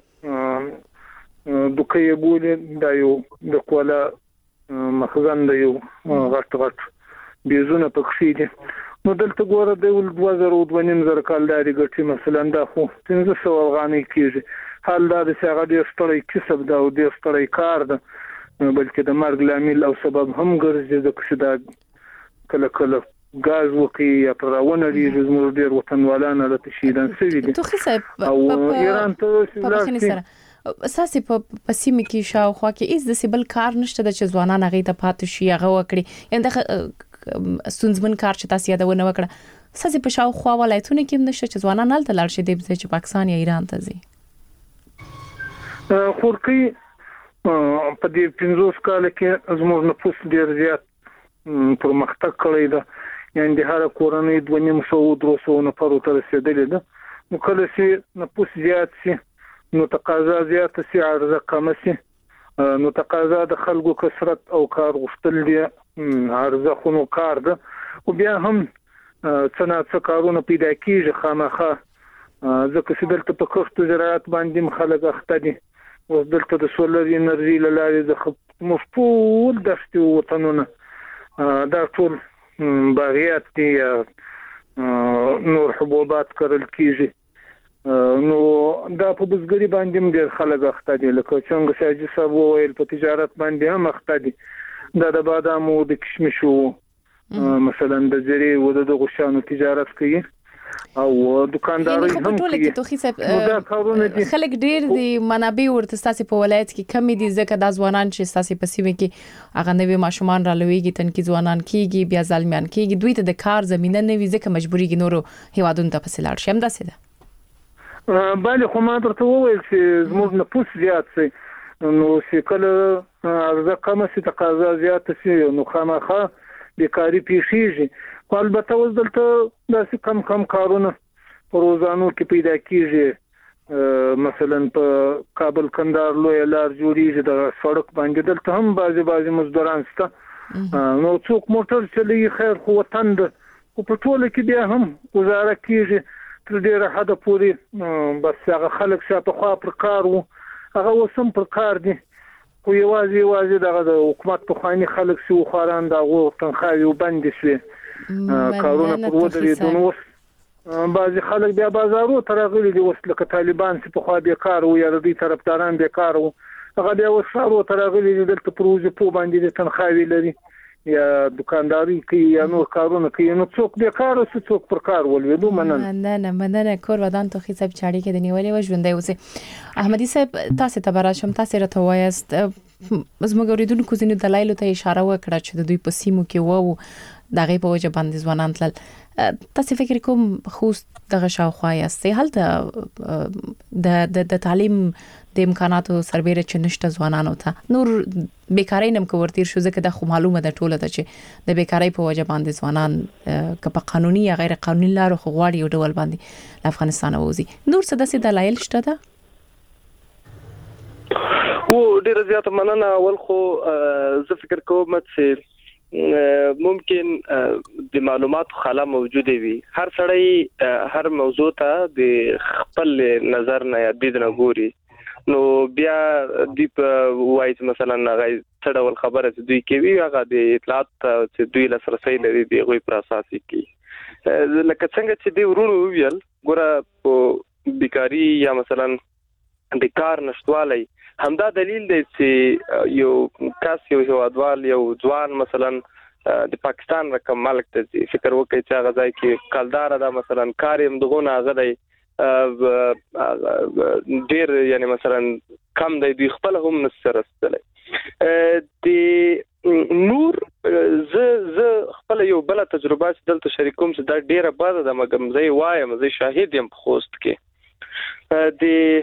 دکې بولې د یو د کولا مخزن د یو غټ غټ بيزونه پکې دي نو دلته ګوره د دوه زره دوه نیم زره کالداري ګټي مثلا دا خو پنځه سوه افغانۍ کېږي حال دا د هغه ډېر ستړی کسب دا او ډېر ستړی کار ده بلکې د مرګ لامل او سبب هم ګرځي ځکه چې دا کله کله غاز وکي یا پرونه دي زموږ ډېر وطنوالان له تشیدان سوي دي توخی صاحب او ایران ته سره اساسي په پسیمه کې شاوخوا کې ایز د سیبل کار نشته د چې ځوانان هغه ته پاتې شي هغه وکړي یعنی د ستونزمن کار چې تاسو یادونه وکړه ساسي په شاوخوا ولایتونه کې نشته چې ځوانان هلته لاړ شي د چې پاکستان یا ایران ته ځي خورکی په دې پنځوس کال کې زموږ نفوس ډیر زیات پرمختګ کړی دی یعنی د هر کورنۍ دوه نیم سوه درې سوه نفر ته رسیدلې ده نو کله چې نفوس زیات شي نو تقاضا زیات شي عرضه کم شي نو تقاضا د خلکو کثرت او کار غوښتل دي عرضه خو نو کار ده او بیا هم څنګه کارونه پیدا کیږي خامخا ځکه چې دلته په کښت زراعت باندې خلک اخته دي او دلته د سولر انرژي لارې د مفعول دشت وطنونه دا ټول باغیات دي نور حبوبات کرل کیږي نو دا په بزګری باندې ډېر خلک اخته دي لکه څنګه چې حاجي صاحب وویل په تجارت باندې هم اخته دي دا د بادامو د کشمشو مثلا د زری و د غوښانو تجارت کوي او دکانداري هم کوي توخی صاحب خلک ډیر دي منابع ورته تاسو په ولایت کې کم دي ځکه د ځوانان چې تاسو په سیمه کې هغه نوې ماشومان را لويږي تنکي ځوانان کیږي بیا ځلمیان کیږي دوی ته د کار زمينه نه وي ځکه مجبوري نورو هیوادونو ته فسیلار شم داسې ده بله خو ما درته وویل چې زموږ نفوس زیات شي نو چې کله عرضه کمه شي تقاضا زیاته شي نو خامخا بیکاري پیښیږي خو البته اوس دلته داسې کم کم کارونه په روزانو کې پیدا کیږي مثلا په کابل کندهار لوی لار جوړیږي د سړک باندې دلته هم بعضي بعضي مزدوران شته نو څوک موټر چلوي خیر خو وطن ده خو په ټوله کې بیا هم گزاره کیږي تر ډیره حده پورې بس هغه خلک چې په خوا پر کار وو هغه وسم پر کار دي خو یوازې یوازې دغه د حکومت په خواني خلک سو خوران دا غو تنخواهي وبند شي کارونه پر ودرې نو بعضي خلک بیا بازارو ترغلي دي وسله ک طالبان چې په خوا به کار وو یا د دې طرفداران به کار وو هغه بیا وسارو ترغلي دي دلته پروژه په باندې تنخواهي لري یا دکانداري کوي یا نور کارونه کوي نو څوک به کار او څوک پر کار ولوي مننه نه نه مننه کور ودان ته خي صاحب چاړي کې د نیولې و ژوندې اوسه احمدي صاحب تاسو ته براشم تاسو راته وایست زموږ اوریدونکو ځینې دلایل ته اشاره وکړه چې د دوی په سیمو کې وو دغه په وجه باندې ځوانان تل تاسو فکر کوم خو دغه شاوخوا یاست هلته د د تعلیم د امکاناتو سربېره چې نشته ځوانانو ته نور بیکاری نم کوورتیر شو ځکه د خو معلومه ده ټوله ته چې د بیکاری په وجه باندې ځوانان که په قانوني یا غیر قانوني لارو خو غواړي یو ډول باندې له افغانستان وځي نور څه داسې دلایل شته ده او ډیر زیات مننه اول خو زه فکر کوم چې ممکن د معلومات خلا موجوده وي هر سړی هر موضوع ته د خپل نظر نه یا د نه ګوري نو بیا د وایي مثلا هغه څه ډول خبره چې دوی کوي هغه د اطلاعات چې دوی لاسرسي لري د غوي پر اساس کې لکه څنګه چې دی ورونو ویل ګوره په بیکاری یا مثلا د کار نشټوالي همدا دلیل دی چې یو کس یو هوادوال یو ځوان مثلا د پاکستان رقم ملک ته فکر وکړي چې هغه ځای کې کلدار ده مثلا کار هم دغه هغه دی ډیر یعنی مثلا کم دی دوی خپل هم نسره ستلې د نور ز ز خپل یو بل تجربه چې دلته شریکوم چې دا ډیره بده ده مګم زه وایم زه شاهد یم په خوست کې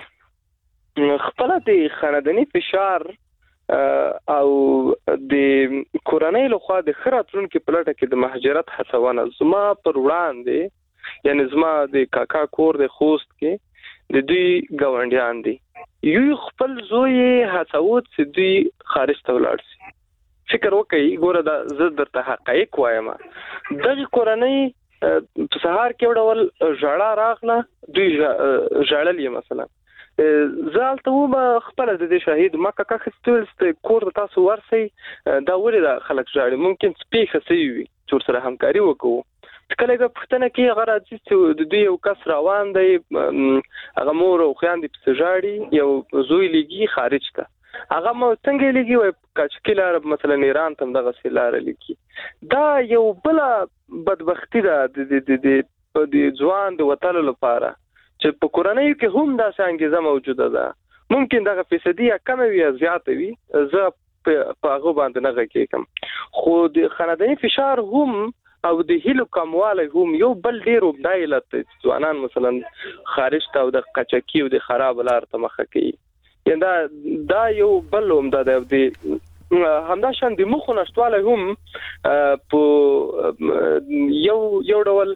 د خپل د خاندانی فشار او د کورنۍ له خوا د خراتون کې پلټه کې د مهاجرت هڅونه زما پر وړاندې یعنی زما د کاکا کور د خوست کې د دوی ګاونډیان دي یو خپل زوی هڅوت چې دوی خارج ته ولاړ شي فکر وکړئ ګوره دا زه درته حقایق وایم دغه کورنۍ په سهار کې وړول ژړا راغله دوی ژړل مثلا زالته و خپل د دې شاهد ما کاکا خستل کور تاسو ورسي دا ولې خلک ژړي ممکن سپیخه سي وي چې سره همکاري وکړو کله دا پښتنه کې هغه راځي چې د دوی یو کس روان دی هغه مور او خويندې په سجاړي یو زوی لګي خارج ته هغه مو څنګه لګي وای کچکل عرب مثلا ایران ته دغه سیلار لګي دا یو بل بدبختی ده د د د ځوان د وټل لپاره چې په کورنۍ کې هم دا څنګه موجوده ده ممکن دغه فیصدي کم وي زیات وي زه په هغه باندې نه غږیږم خو د خاندانی فشار هم او د هیلو کمواله هم یو بل ډیر وبدایلت ځوانان مثلا خارج ته او د قچکی او د خراب لار ته مخه کوي دا دا یو بل هم دا د همدا شان د مخ نشټواله هم په یو یو ډول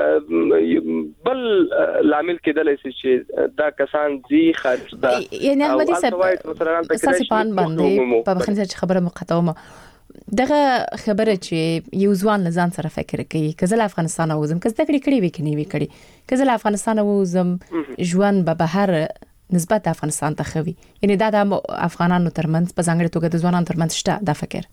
بل لامل کېدل چې دا کسان زی خارج دا یعنی احمدي صاحب اساسي پان باندې په بخنه چې خبره مقطعومه دغه خبره چې یو ځوان لزان سره فکر کوي کزل افغانستان اوزم کز دکړي کړي وی کني وی کړي کزل افغانستان اوزم ژوند به بهر نسبت افغانستان ته خوي یعنی دا د افغانانو ترمنځ په ځانګړي توګه د ځوانانو ترمنځ شته دا فکر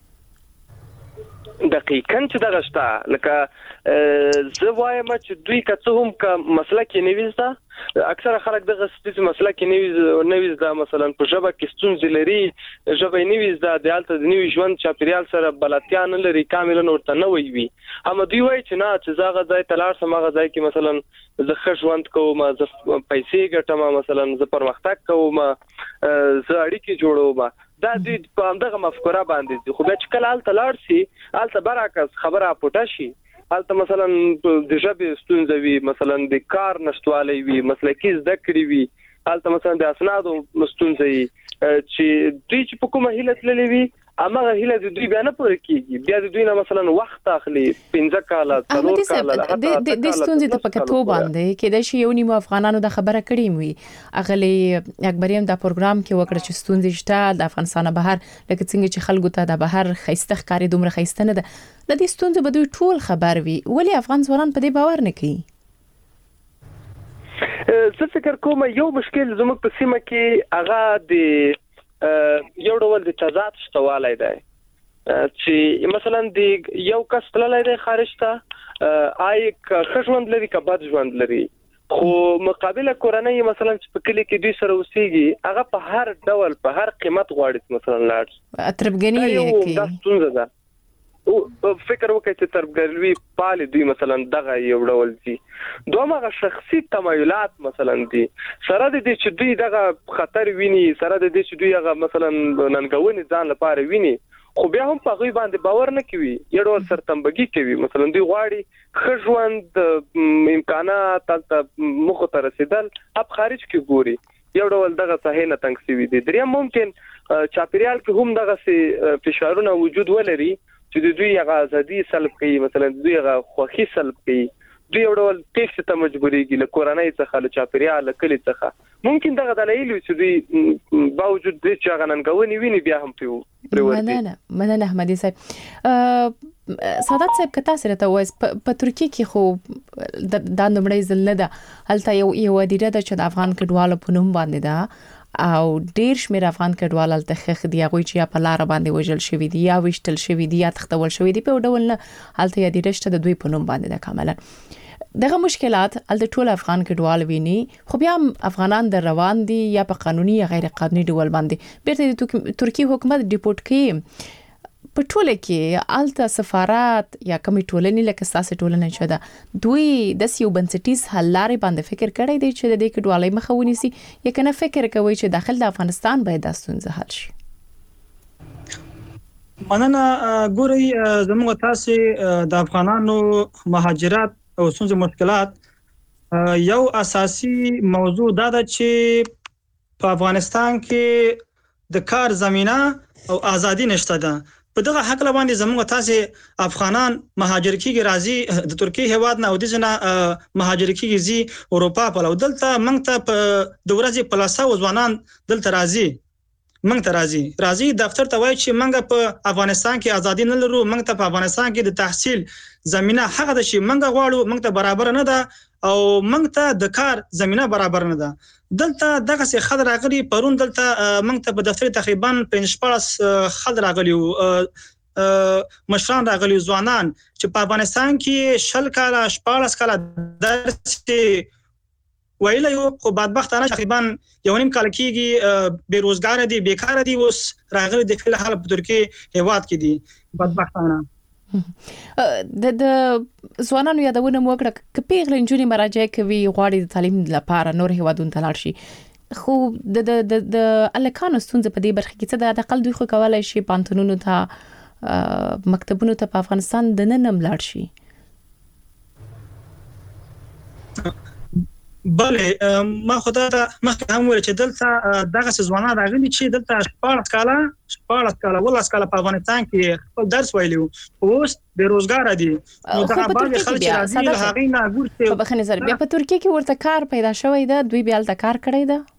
دقیقاً چې دغه شته لکه زه وایم چې دوی که هم که مسله کې نویز ده اکثره خلک دغه ستاسو مسله کې نویز نویز ده مثلا په ژبه کې ستونزې لري ژبه نویز ده د حالت د نیو ژوند چاپیریال سره بلاتیا نه لري کاملا ورته نه وي وي هم دوی وایي چې نه چې زغه ځای تلار سم هغه ځای کې مثلا زه ښه ژوند کوم زه پیسې ګټم مثلا زه پرمختګ کوم زه اړیکې جوړوم دا دې په همدغه مفکوره باندې خو بیا چې کله حالت لاړ شي حالت برعکس خبره پټه شي حالت مثلا د ژبې ستونزې وي مثلا د کار نشټوالي وي مسلکي زده کړې وي حالت مثلا د اسنادو ستونزې چې دوی چې په کومه هیله تللې وي امغه هیله د دوی بیا نه پوره کیږي بیا د دوی نه مثلا وخت اخلي پنځه کاله څلور کاله د د ستونزې ته پکتو باندې کې د شی یو نیمه افغانانو د خبره کړې وي اغلی اکبریم دا پروګرام کې وکړ چې ستونزې شته د افغانستان بهر لکه څنګه چې خلکو ته د بهر خيسته ښکاری دومره خيسته نه ده د دې ستونزې به دوی ټول خبر وي ولی افغان ځوانان په دې باور نه کوي زه فکر کوم یو مشکل زموږ په سیمه کې هغه د یو ډول د تضاد شتوالی دی چې مثلا د یو کس تللی دی خارج ته آی ښه ژوند لري که بد ژوند لري خو مقابله کورنۍ مثلا چې په کلی کې دوی سره اوسېږي هغه په هر ډول په هر قیمت غواړي مثلا لاړ تربګنی کوي دا ستونزه ده او فکر وکړئ چې تربګلوي پالي دوی مثلا دغه یو ډول دي دومره شخصي تمایلات مثلا دي سره د دې چې دوی دغه خطر ویني سره د دې چې دوی هغه مثلا ننګونی ځان لپاره ویني خو بیا هم په غوي باندې باور نه کوي یو ډول سرتمبګي کوي مثلا دوی غواړي ښه ژوند امکانات تل مخ ته رسیدل اپ خارج کې ګوري یو ډول دغه صحه نه تنګ سوي دي دریم ممکن چاپیریال کې هم دغه فشارونه وجود ولري چې دوی هغه ازادي سلب کوي مثلا دوی هغه خوخي سلب کوي دوی یو ډول ټیکس ته مجبورېږي له کورنۍ څخه له چاپیریال له کلی څخه ممکن دغه دلایل چې دوی باوجود دې چې هغه ننګونی ویني بیا هم پیو مننه مننه احمدي صاحب سعادت صاحب کته سره ته وایي په ترکیه کې خو د نمړې ځل نه ده هلته یو یو ادیره ده چې د افغان کډوالو په نوم باندې ده او ډیر شمیر افغان کډوال هلته خخ دی هغه چې په لار باندې وژل شوی دی یا وشتل شوی دی یا تختول شوی دی په ډول نه هلته یا د رشته د دوی په نوم باندې د کاملا دغه مشکلات ال د ټول افغان کډوال ویني خو بیا افغانان د روان دي یا په قانوني یا غیر قانوني ډول باندې بیرته د ترکی حکومت ډیپورت کوي په ټوله کې الته سفارت یا کمی ټولنې لکه ساسه ټولنه شوه دوی د سیو بنسټیز حل لارې باندې فکر کړی دی چې د کډوالۍ مخه ونیسي یا کنه فکر کوي چې داخل د افغانستان باید د ستونزې حل شي. مننه. ګوري زموږ تاسو د افغانانو مهاجرت او څنګه مشکلات یو اساسي موضوع دا ده چې په افغانستان کې د کار زمينه او ازادي نشته ده. په دغه حق باندې زموږ تاسو افغانان مهاجر کیږي راځي د ترکیه هواد نه او د جنا مهاجر کیږي زی اروپا په لور دلته موږ ته په د ورځې پلاسا وزوانان دلته راځي موږ ته راځي راځي دفتر ته وایي چې موږ په افغانستان کې ازادي نه لرو موږ ته په افغانستان کې د تحصیل زمينه حق ده چې موږ غواړو موږ ته برابر نه ده او موږ ته د کار زمينه برابر نه ده. دلته دغه څه خبر راغلي پرون دلته موږ ته په دفتر تقریبا پنځپاس خبر راغلي مشران راغلي ځوانان چې په افغانستان کې شل کاله شپاړس کاله درس ویل یو خو بدبختانه تقریبا یو نیم کال کېږي بیروزګار دي بیکار دي اوس راغلي د فل حال په ترکیه هواد کې دي بدبختانه د د ځوانانو یادونه مو کړه ک پیغلې نجونې مراجعه کوي غواړي د تعلیم لپاره نور هوادون ته لاړ شي خو د د د د الکانو ستونزې په دې برخه کې څه د اقل دوی خو کولای شي پانتونونو ته مکتبونو ته په افغانستان د نن ملاړ شي. بله ما خدا ته مخکې هم ویل چې دلته دغه ځوانان راغلي چې دلته شپاړس کاله شپاړس کاله ولس کاله په افغانستان کې خپل درس ویلو اوس بیروزګار دي نو دا باندې خلک راځي له هغه نه ګورته په بخنه زر بیا په ترکیه کې ورته کار پیدا شوی دا دوی بیا الته کار کړی دا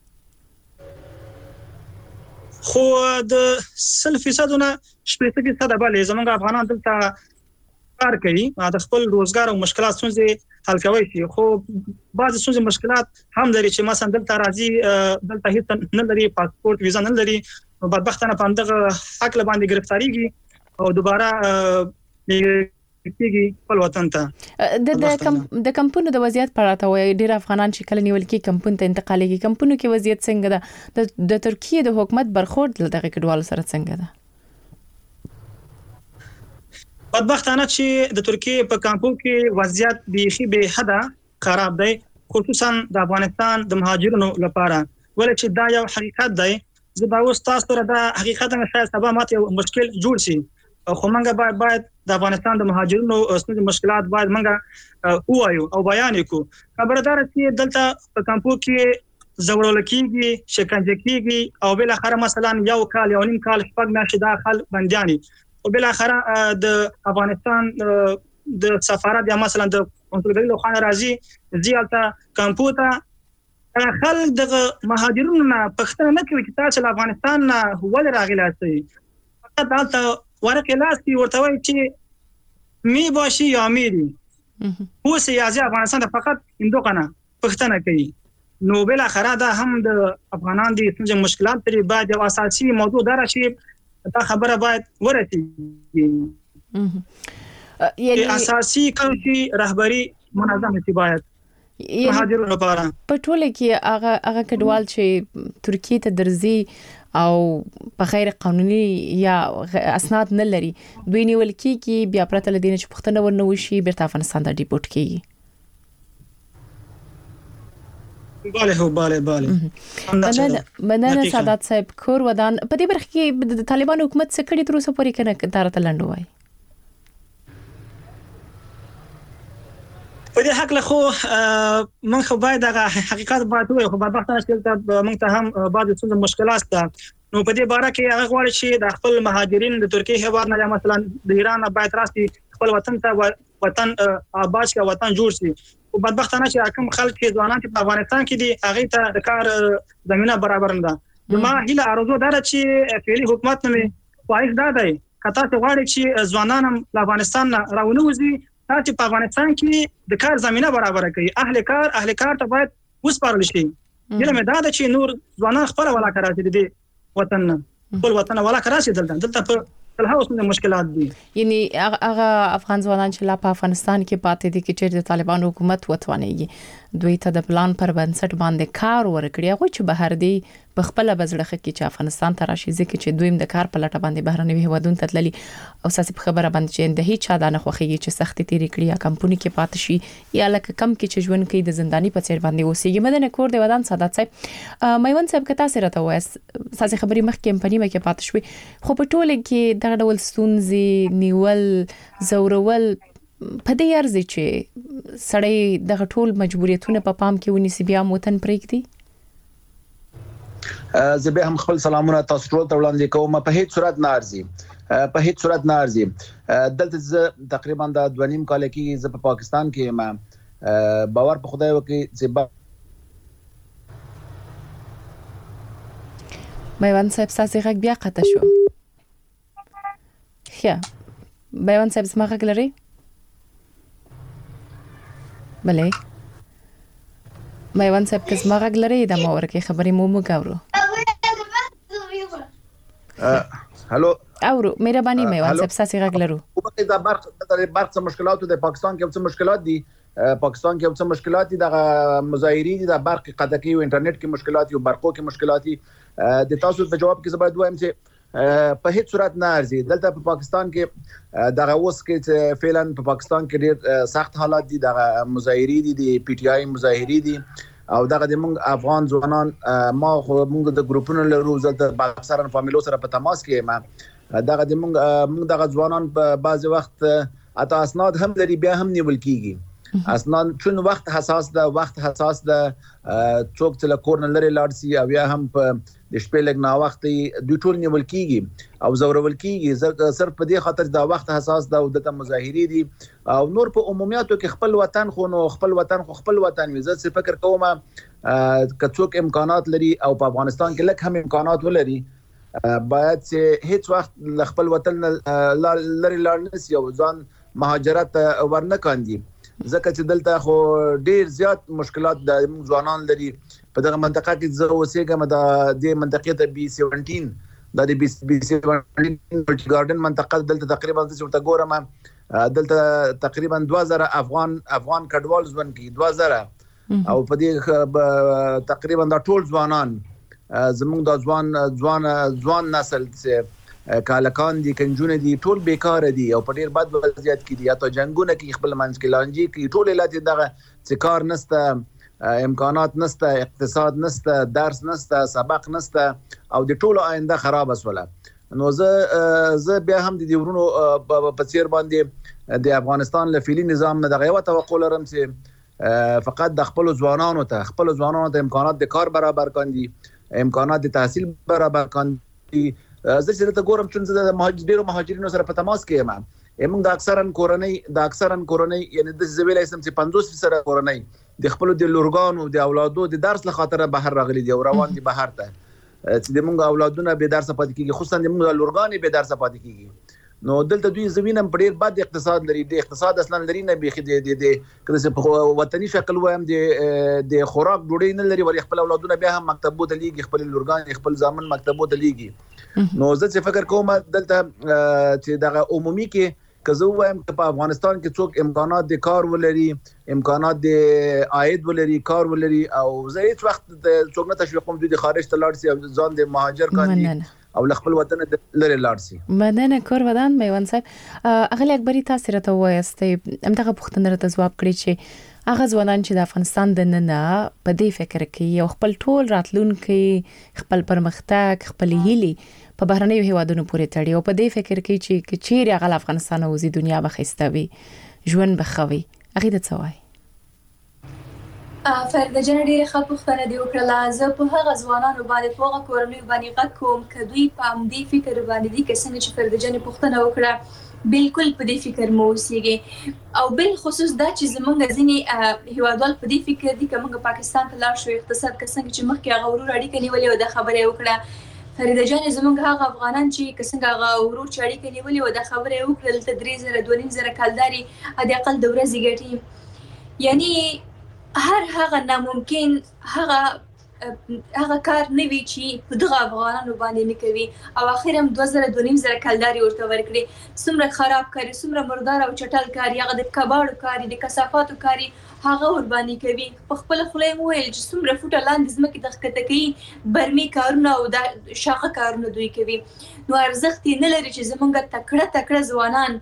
خو د سل فیصدونه شپږ فیصد بله زمونږ افغانان دلته کار کوي د خپل روزګار او مشکلات څنګه حل کوي شي خو بعض څنګه مشکلات هم لري چې مثلا دلته راځي دلته هیڅ نه لري پاسپورت ویزا نه لري بدبختانه په دغه حق باندې گرفتاریږي او دوباره کېږي خپل وطن ته. د د کمپونو د وضعیت په اړه وایي ډیر افغانان چې کله نیول کې کمپون ته انتقالېږي کمپونو کې وضعیت څنګه ده د ترکیه د حکومت برخورد دغه کډوالو سره څنګه ده؟ بدبختانه چې د ترکیه په کمپو کې وضعیت بیخي به حدا خراب دی خصوصا د افغانستان د مهاجرینو لپاره ولې چې دا یو حقیقت دی زه دا اوس تاسو سره دا حقیقت نه شاید سبا ماته یو مشکل جوړ شي خو موږ باید باید د افغانستان د مهاجرینو ستونزې مشکلات باید موږ وایو او بیان وکړو خبردار چې دلته په کمپو کې زورول کېږي شکنجه کېږي او بل اخر مثلا یو کال یو نیم کال شپږ میاشتې داخل بندياني او بل اخر د افغانستان د سفارت یا مثلا د کنسولګری له خانه راځي ځیالته کمپیوټر خلک د مهاجرینو نه پښتنه نه کوي چې تاسو له افغانستان نه ول راغلی یاستئ فقط دلته ورکه لاستي ورته وایي چې می باشي یا میری اوس یې افغانستان ته فقط اندوقنه پښتنه کوي نو بل اخر دا هم د افغانان دي څنګه مشکلات لري باید یو اساسي موضوع دا راشي دا خبره باید ورته یعنی اساسي کومي رهبری منظم شي باید مهاجرونو لپاره په ټوله کې هغه هغه کډوال چې ترکیه ته درځي او په غیر قانوني یا اسناد نه لري دوی نیول کیږي بیا پرته لدینه چې پښتنه ورنه وشي بیرته افغانستان ته ډیپورت کیږي. باله هو باله باله مننه مننه سادات صاحب کور ودان په دې برخه کې د طالبان حکومت څخه کړي تر اوسه پورې کنه دارته لنډوي په دې حق له خو من خو باید د حقیقت باید وي خو بعد وخت چې موږ ته هم بعض څه مشکلات ده نو په دې باره کې هغه غواړي چې د خپل مهاجرین د ترکیه هواد نه مثلا د ایران باید راسي خپل وطن ته وطن آباد شي وطن جوړ شي او بدبختانه چې کوم خلک چې ځوانان چې په افغانستان کې دي هغه ته د کار زمينه برابر نه ده ما هله ارزو دار چې فعلی حکومت نه وایي دا دی کته ته غواړي چې ځوانان له افغانستان راونوځي چې په افغانستان کې د کار زمينه برابر کړي اهل کار اهل کار ته باید وسپارل شي ګله مې دا د چې نور ځوانان خپل ولا کراسي دي وطن ټول وطن ولا کراسي دلته دلته په الهاوس من مشکلات دي. یعنی هغه افغان ځوانان چې لا په افغانستان کې پاتې دي کې چې د طالبان حکومت وتوانېږي دوی ته د پلان پر بنسټ باندې کار ورکړي هغه چې بهر دي په خپل بزړه کې چې افغانستان ته راشي ځکه چې دوی د کار په لټه باندې بهرنی هیوادونو ته تللي او ساسي خبره باندې چې د هیڅ چا د نه خوخيږي چې سختي تیری کړی یا کمپنی کې پاتې شي یا لکه کم کې چې ژوند کوي د زنداني په څیر باندې اوسېږي. مدن کور دی ودان سادات صاحب میوند صاحب کته سره ته وایي ساسي خبري مخ کمپنی مې کې پاتې شوی خو په ټوله کې دغه ډول ستونزې نیول زورول په دې ارزي چې سړی دغه ټول مجبوریتونه په پام کې ونیسي بیا موتن پرېږدي. زه به هم خپل سلامونه تاسو ټول ته وړاندې کوم. په هیڅ صورت نه ارزي په هیڅ صورت نه ارزي دلته زه تقریبا د دوه نیم کال کې زه په پاکستان کې ما باور په خدای وکي چې میوند صاحب ساسي غږ بیا قطع شو. خیا میوند صاحب سما غږ لري؟ بله میوند صاحب که زما غږ لري د ما ورکې خبرې مو موږ اورو. هالو اورو مهرباني میوند صاحب ساسي غږ لرو. وبکې دا برق د برق څه مشکلات د پاکستان کې څه مشکلات دي پاکستان کې څه مشکلات دي د مظاهري دي د برق قطع کې او انټرنیټ کې مشکلات دي او برقو کې مشکلات دي. د تاسو په جواب کې زبر وایم چې په هیڅ صورت نه ارزي دلته په پاکستان کې دغه اوس کې فعلا په پاکستان کې ډېر سخت حالات دي د مظاهري دي د پی ټی آی مظاهري دي او دغه د موږ افغان ځوانان ما خو موږ د ګروپونو لرو زلته اکثرا فامیلو سره په تماس کې ما دغه د موږ موږ دغه ځوانان په بعض وخت اته اسناد هم لري بیا هم نیول کیږي اسناد چون وخت حساس ده وخت حساس ده څوک چې له کورن لري لاړسي او بیا هم په د شپې لګ نا وخت دوی ټول نیول کیږي او زورول کیږي صرف په دې خاطر دا وخت حساس ده او د مظاهري دي او نور په عمومیاتو کې خپل وطن خو نو خپل وطن خو خپل وطن وي. زه څه فکر کوم که څوک امکانات لري او په افغانستان کې لکه هم امکانات ولري باید چې هیڅ وخت خپل وطن لري لاړ نشي او ځان مهاجرت ورنه کاندي ځکه چې دلته خو ډیر زیات مشکلات د ځوانان لري په دغه منطقه کې زه اوسېږم د دې منطقې ته بي سبعتر د بي سبعتر ملټي ګارډن منطقه دلته تقریبا څه ورته ګورم دلته تقریبا دوه زره افغان افغان کډوال ژوند کوي دوه زره او په دې تقریبا دا ټول ځوانان زموږ د ځوان ځوان ځوان نسل چې کالکان دي کنجونه دي ټول بیکاره دي او په ډیر بد وضعیت کې دي یا ته جنگونه کې خپل منځ کې لانجی کې ټول علت دغه چې کار نسته امکانات نسته اقتصاد نسته درس نسته سبق نسته او د ټولو آینده خراب اسوله. نو زه زه بیا هم د دیورونو په څیر باندې د افغانستان له فعلی نظام نه دغه یو توقع لرم چې فقط د خپل ځوانانو ته خپل ځوانانو ته امکانات د کار برابر کاندي امکانات د تحصیل برابر کاندي. زه چې ته ګورم چې د مهاجرینو مهاجرینو سره په تماس کې یم موږ د اکثرا کورنۍ د اکثرا کورنۍ یعنی د زویلې سم چې پنځوس سره کورنۍ د خپل د لورګانو د اولادو د درس لخاطر بهر راغلي دي او روان دي بهر ته چې د موږ اولادونه به درس پاتې کیږي خصوصا د موږ لورګانې به درس پاتې کیږي. نو دلته دوی زوینم په ډیر بد اقتصاد لري د اقتصاد اصلا لري نه بيخي د د کله په وطني شکل وایم د د خوراک ډوډۍ نه لري ولې خپل اولادونه بیا هم مکتبو ته لیږي خپل لورګان خپل ځامن مکتبو ته لیږي. نو زه چې فکر کوم دلته چې دغه عمومي کې کزو وایم چې په افغانستان کې څوک امکانات د کار ولري امکانات د عاید ولري کار ولري او زه هیڅ وخت څوک نه تشویق کوم د خارج ته لاړ سي ځان د مهاجر کاندي او خپل وطن لري لاړ سي. مننه کور ودان میوند صاحب اغلی اکبري تاسو راته وایستې همدغه پوښتنه راته ځواب کړی چې هغه ځوانان چې د افغانستان د نن په دې فکر کې او خپل ټول راتلونکي خپل پرمختګ خپل هیلي په بهرنیو هیوادونو پورې تړي او په دې فکر کې چې چیرې هغه افغانستان او زی دنیا به خستوي ژوند بخوي هغه د څوای فرد جن ډیره ښه پوښتنه دی وکړه. زه په هغه ځوانانو باندې په هغه کورنیو باندې غږ کوم که دوی په همدې فکر باندې دي که څنګه چې فرد جن پوښتنه وکړه بالکل په دې فکر مو اوسېږي او بل خصوص دا چې زمونږ ځینې هیوادوال په دې فکر دي که موږ پاکستان ته لاړ شو اقتصاد که څنګه چې مخکې هغه ورور اړیکه نیولې وه دا خبره یې وکړه فریده جانې زمونږ هغه افغانان چې که څنګه هغه ورور چې اړیکه نیولې وه دا خبره یې وکړه دلته درې زره دوه نیم زره کلداري حداقل د ورځې ګټي یعنی هر هغه ناممکن هغه هغه کار نه وی چې په دغه افغانانو باندې نه کوي او اخر هم دوه زره دوه نیم زره کلداري ورته ورکړي. څومره خراب کاری، څومره مردار او چټل کاری، هغه د کباړو کاری، د کثافاتو کاری هغه ور باندې کوي. په خپل خله مو ویل چې څومره فوټه لاندې ځمکې د ښکته کوي برمي کارونه او د شاقه کارونه دوی کوي. نو ارزښت نه لري چې زمونږ تکړه تکړه ځوانان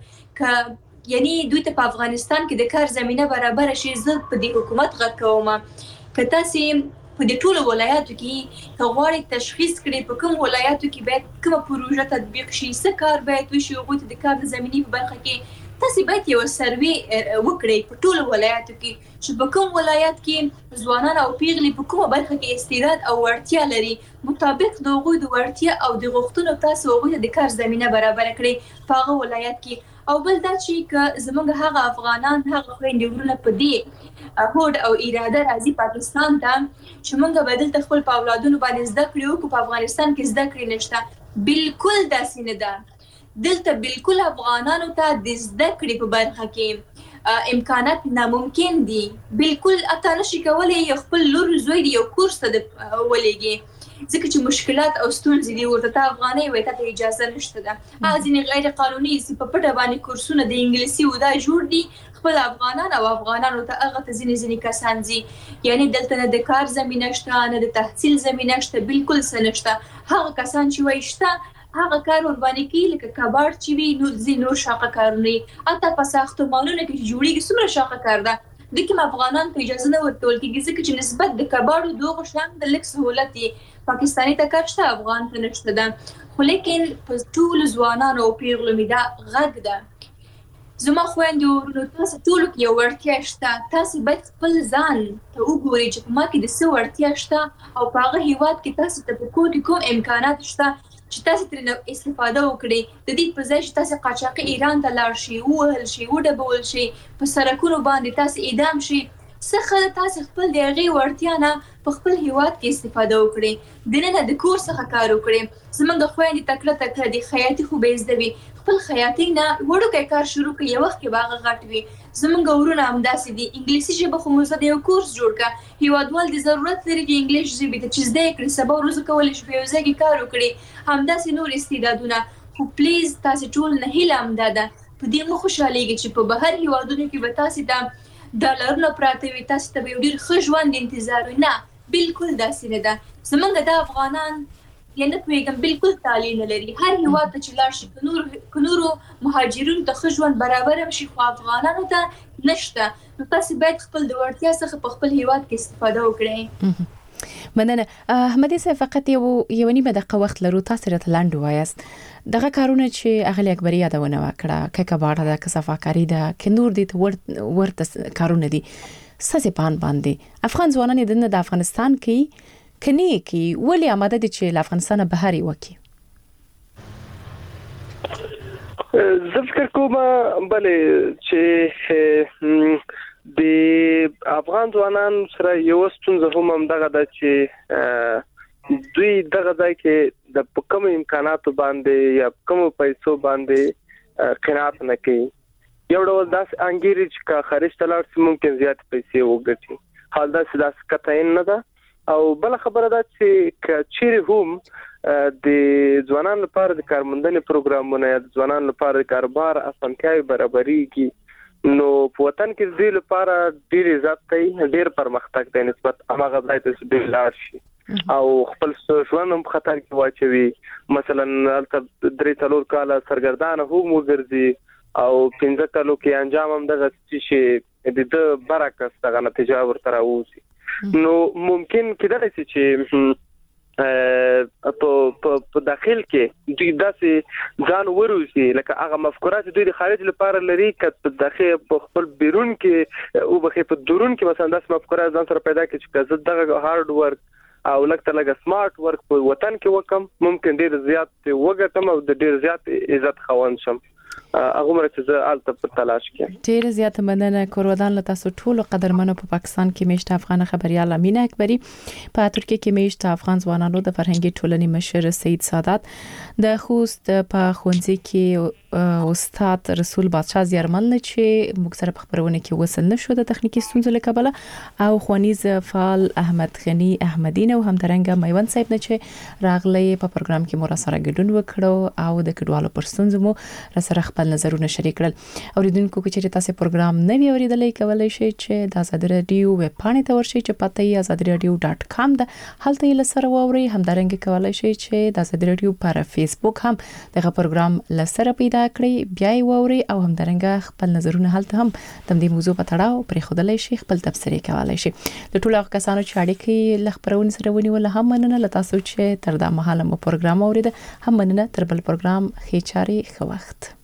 ک یعنی دوی ته په افغانستان کې د کار زمينه برابر شي. زه په دې حکومت غږ کوم که تاسو په دې ټولو ولایاتو کې که غواړئ تشخیص کړئ په کوم ولایاتو کې باید کومه پروژه تطبیق شي، څه کار باید وشي، هغوی ته د کار د زمینې په برخه کې تاسو باید یو سروې وکړئ په ټولو ولایاتو کې چې په کوم ولایت کې ځوانان او پیغلې په کومه برخه کې استعداد او وړتیا لري، مطابق د هغوی د وړتیا او د غوښتنو تاسو هغوی ته د کار زمینه برابر کړئ په هغه ولایت کې. او بل دا چې که زمونږ هغه افغانان هغه خویندې ورونه په دې هوډ او اراده راځي پاکستان ته چې موږ به دلته خپل په اولادونو باندې زده کړې وکړو، په افغانستان کې زده کړې نشته. بالکل داسې نه ده. دلته بالکل افغانانو ته د زده کړې په برخه کې امکانات ناممکن دي. بالکل اته نشي کولی یو خپل لور زوی دی یو کورس ته ولېږي ځکه چې مشکلات او ستونزې دي، ورته ته افغانۍ وایي ته ته اجازه نشته ده. هغه ځینې غیر قانوني په پټه باندې کورسونه د انګلیسي و دا جوړ دي، خپل افغانان او افغانانو ته هغه ته ځینې ځینې کسان ځي. یعنی دلته نه د کار زمینه شته، نه د تحصیل زمینه شته، بالکل څه نشته. هغه کسان چې وایي شته هغه کار ور باندې کوي لکه کباړ چې وي، نو ځینې نور شاقه کارونه حتی په ساختمانونو کې چې جوړېږي څومره شاقه کار ده د کوم افغانان ته اجازه نه ورکول کېږي ځکه چې نسبت د کباړو دغه شیان د لږ سهولت دی. پاکستاني ته کار شته، افغان ته نشته ده. خو لیکن په ټولو ځوانانو او پیغلو مې دا غږ ده زما خویندو ورونو تاسو ټولو کې یو وړتیا شته، تاسو باید خپل ځان ته وګورئ چې په ما کې د څه وړتیا شته او په هغه هیواد کې تاسو ته په کور کې کوم امکانات شته چې تاسو ترې استفاده وکړئ. د دې په ځای چې تاسو قاچاقي ایران ته لاړ شئ، ووهل شئ، وډبول شئ، په سړکونو باندې تاسو اعدام شئ، څخه تاسو خپل د هغې وړتیا نه په خپل هیواد کې استفاده وکړئ. دننه د کور څخه کار وکړئ. زمونږ خویندې تکړه تکړه دي، خیاطي خو به یې زده وي، خپل خیاطي نه وړوکی کار شروع کړئ، یو وخت کې به هغه غټ وي. زمونږ ورونه همداسې دي، انګلیسي ژبه خو مو زده، یو کورس جوړ کړه. هیوادوال د ضرورت لري چې انګلیش ژبې ته چې زده یې کړي، سبا ورځ کولی شي په یو ځای کې کار وکړي. همداسې نور استعدادونه. خو پلیز تاسو ټول نه هیله همدا ده په دې مو خوشحالېږئ چې په بهر هیوادونو کې به تاسو ته ډالرونه پراته وي، تاسو ته به یو ډېر ښه ژوند انتظار وي. نه، بالکل داسې نه ده. زمونږ دا افغانان یا نه پوهېږم بالکل تعلیم نه لري. هر هیواد ته چې لاړ شي که نور که نورو مهاجرینو ته ښه ژوند برابر هم شي خو افغانانو ته نشته. نو تاسو باید خپل د وړتیا څخه په خپل هیواد کې استفاده وکړئ. مننه. احمدي صاحب فقط یو یو نیمه دقیقه وخت لرو، تاسو راته لاندې وایاست دغه کارونه چې اغلی اکبر یادونه وکړه که کباړه ده که صفاکاري ده که نور دي ته ورته کارونه دي ستاسې پان باندې افغان ځوانان دننه د افغانستان کې کني کې ولې آماده دي چې له افغانستانه بهر یې وکړي؟ زه فکر کوم بلې چې د افغان ځوانان سره یو ستونزه هم همدغه ده چې دوی دغه ځای کې د په کوم امکاناتو باندې یا کوم پیسو باندې قناعت نه کوي. یو ډول داسې انګیري چې که خارج ته لاړ شي ممکن زیات پیسې وګټي، حال داسې داسې قطعین نه ده. او بل خبره ده چې که چیرې هم د ځوانانو لپاره د کارموندنې پروګرامونه یا د ځوانانو لپاره د کاروبار اسانتیاوې برابرېږي نو په وطن کې دوی لپاره ډېر عزت دی، ډېر پرمختګ دی نسبت هغه ځای ته چې دوی لاړ شي او خپل ژوند هم خطر کې واچوي. مثلا هلته درې څلور کاله سرګردانه هم وګرځي او پنځه کالو کې انجام هم دغه چې د ده برعکس دغه نتیجه ورته راوځي. نو ممکن کېدلی شي چې په په داخل کې دوی داسې ځان وروزي لکه هغه مفکورات دوی د خارج لپاره لري که په داخل په خپل بیرون کې او بخې په درون کې مثلا داسې مفکورات ځان سره پیدا کړي چې زه دغه هارد ورک او لکه لکه سمارټ ورک په وطن کې وکم ممکن ډیر زیات وګټم او د ډیر زیات عزت خوان شم. هغه مرته زه الته په تلاش کې. ډیر زیات مننه کورودان له تاسو ټولو قدرمنو په پاکستان کې میشته افغان خبريال امینه اکبری، په ترکیه کې میشته افغان ځوانانو د فرهنګي ټولنې مشر سید سادات، د خوست په خونځي کې استاد رسول بادشاه زیارمل چې موږ سره په خبرونه کې وصل نشو د تخنیکی ستونزو له کبله، او خوانیز فعال احمد غنی احمدین او همدارنګه میوند صاحب نه چې راغلی په پروګرام کې مو سره ګډون وکړو او د کډوالو پر ستونزو مو سره خپل نظرونه شریک کړل. اوریدونکو چې تاسو پروګرام نه وی اوریدلای کولای شئ چې د آزاد رادیو ویب پاڼې ته ورشئ چې پته یې آزاد رادیو ډاټ کام ده، هلته یې لسره ووري. همدارنګه کولای شئ چې د آزاد رادیو پر فیسبوک هم دغه پروګرام لسره پیدا کړئ، بیا یې ووري او همدارنګه خپل نظرونه هلته هم د دې موضوع په تړاو پرې خودلای شئ، خپل تبصره کولای شئ. د ټولو هغه کسانو چې اړیکې لخبرونه سره ونیول هم مننه له تاسو چې تر دا مهاله مو پروګرام اوریده، هم مننه. تر بل پروګرام خې چاري خو وخت.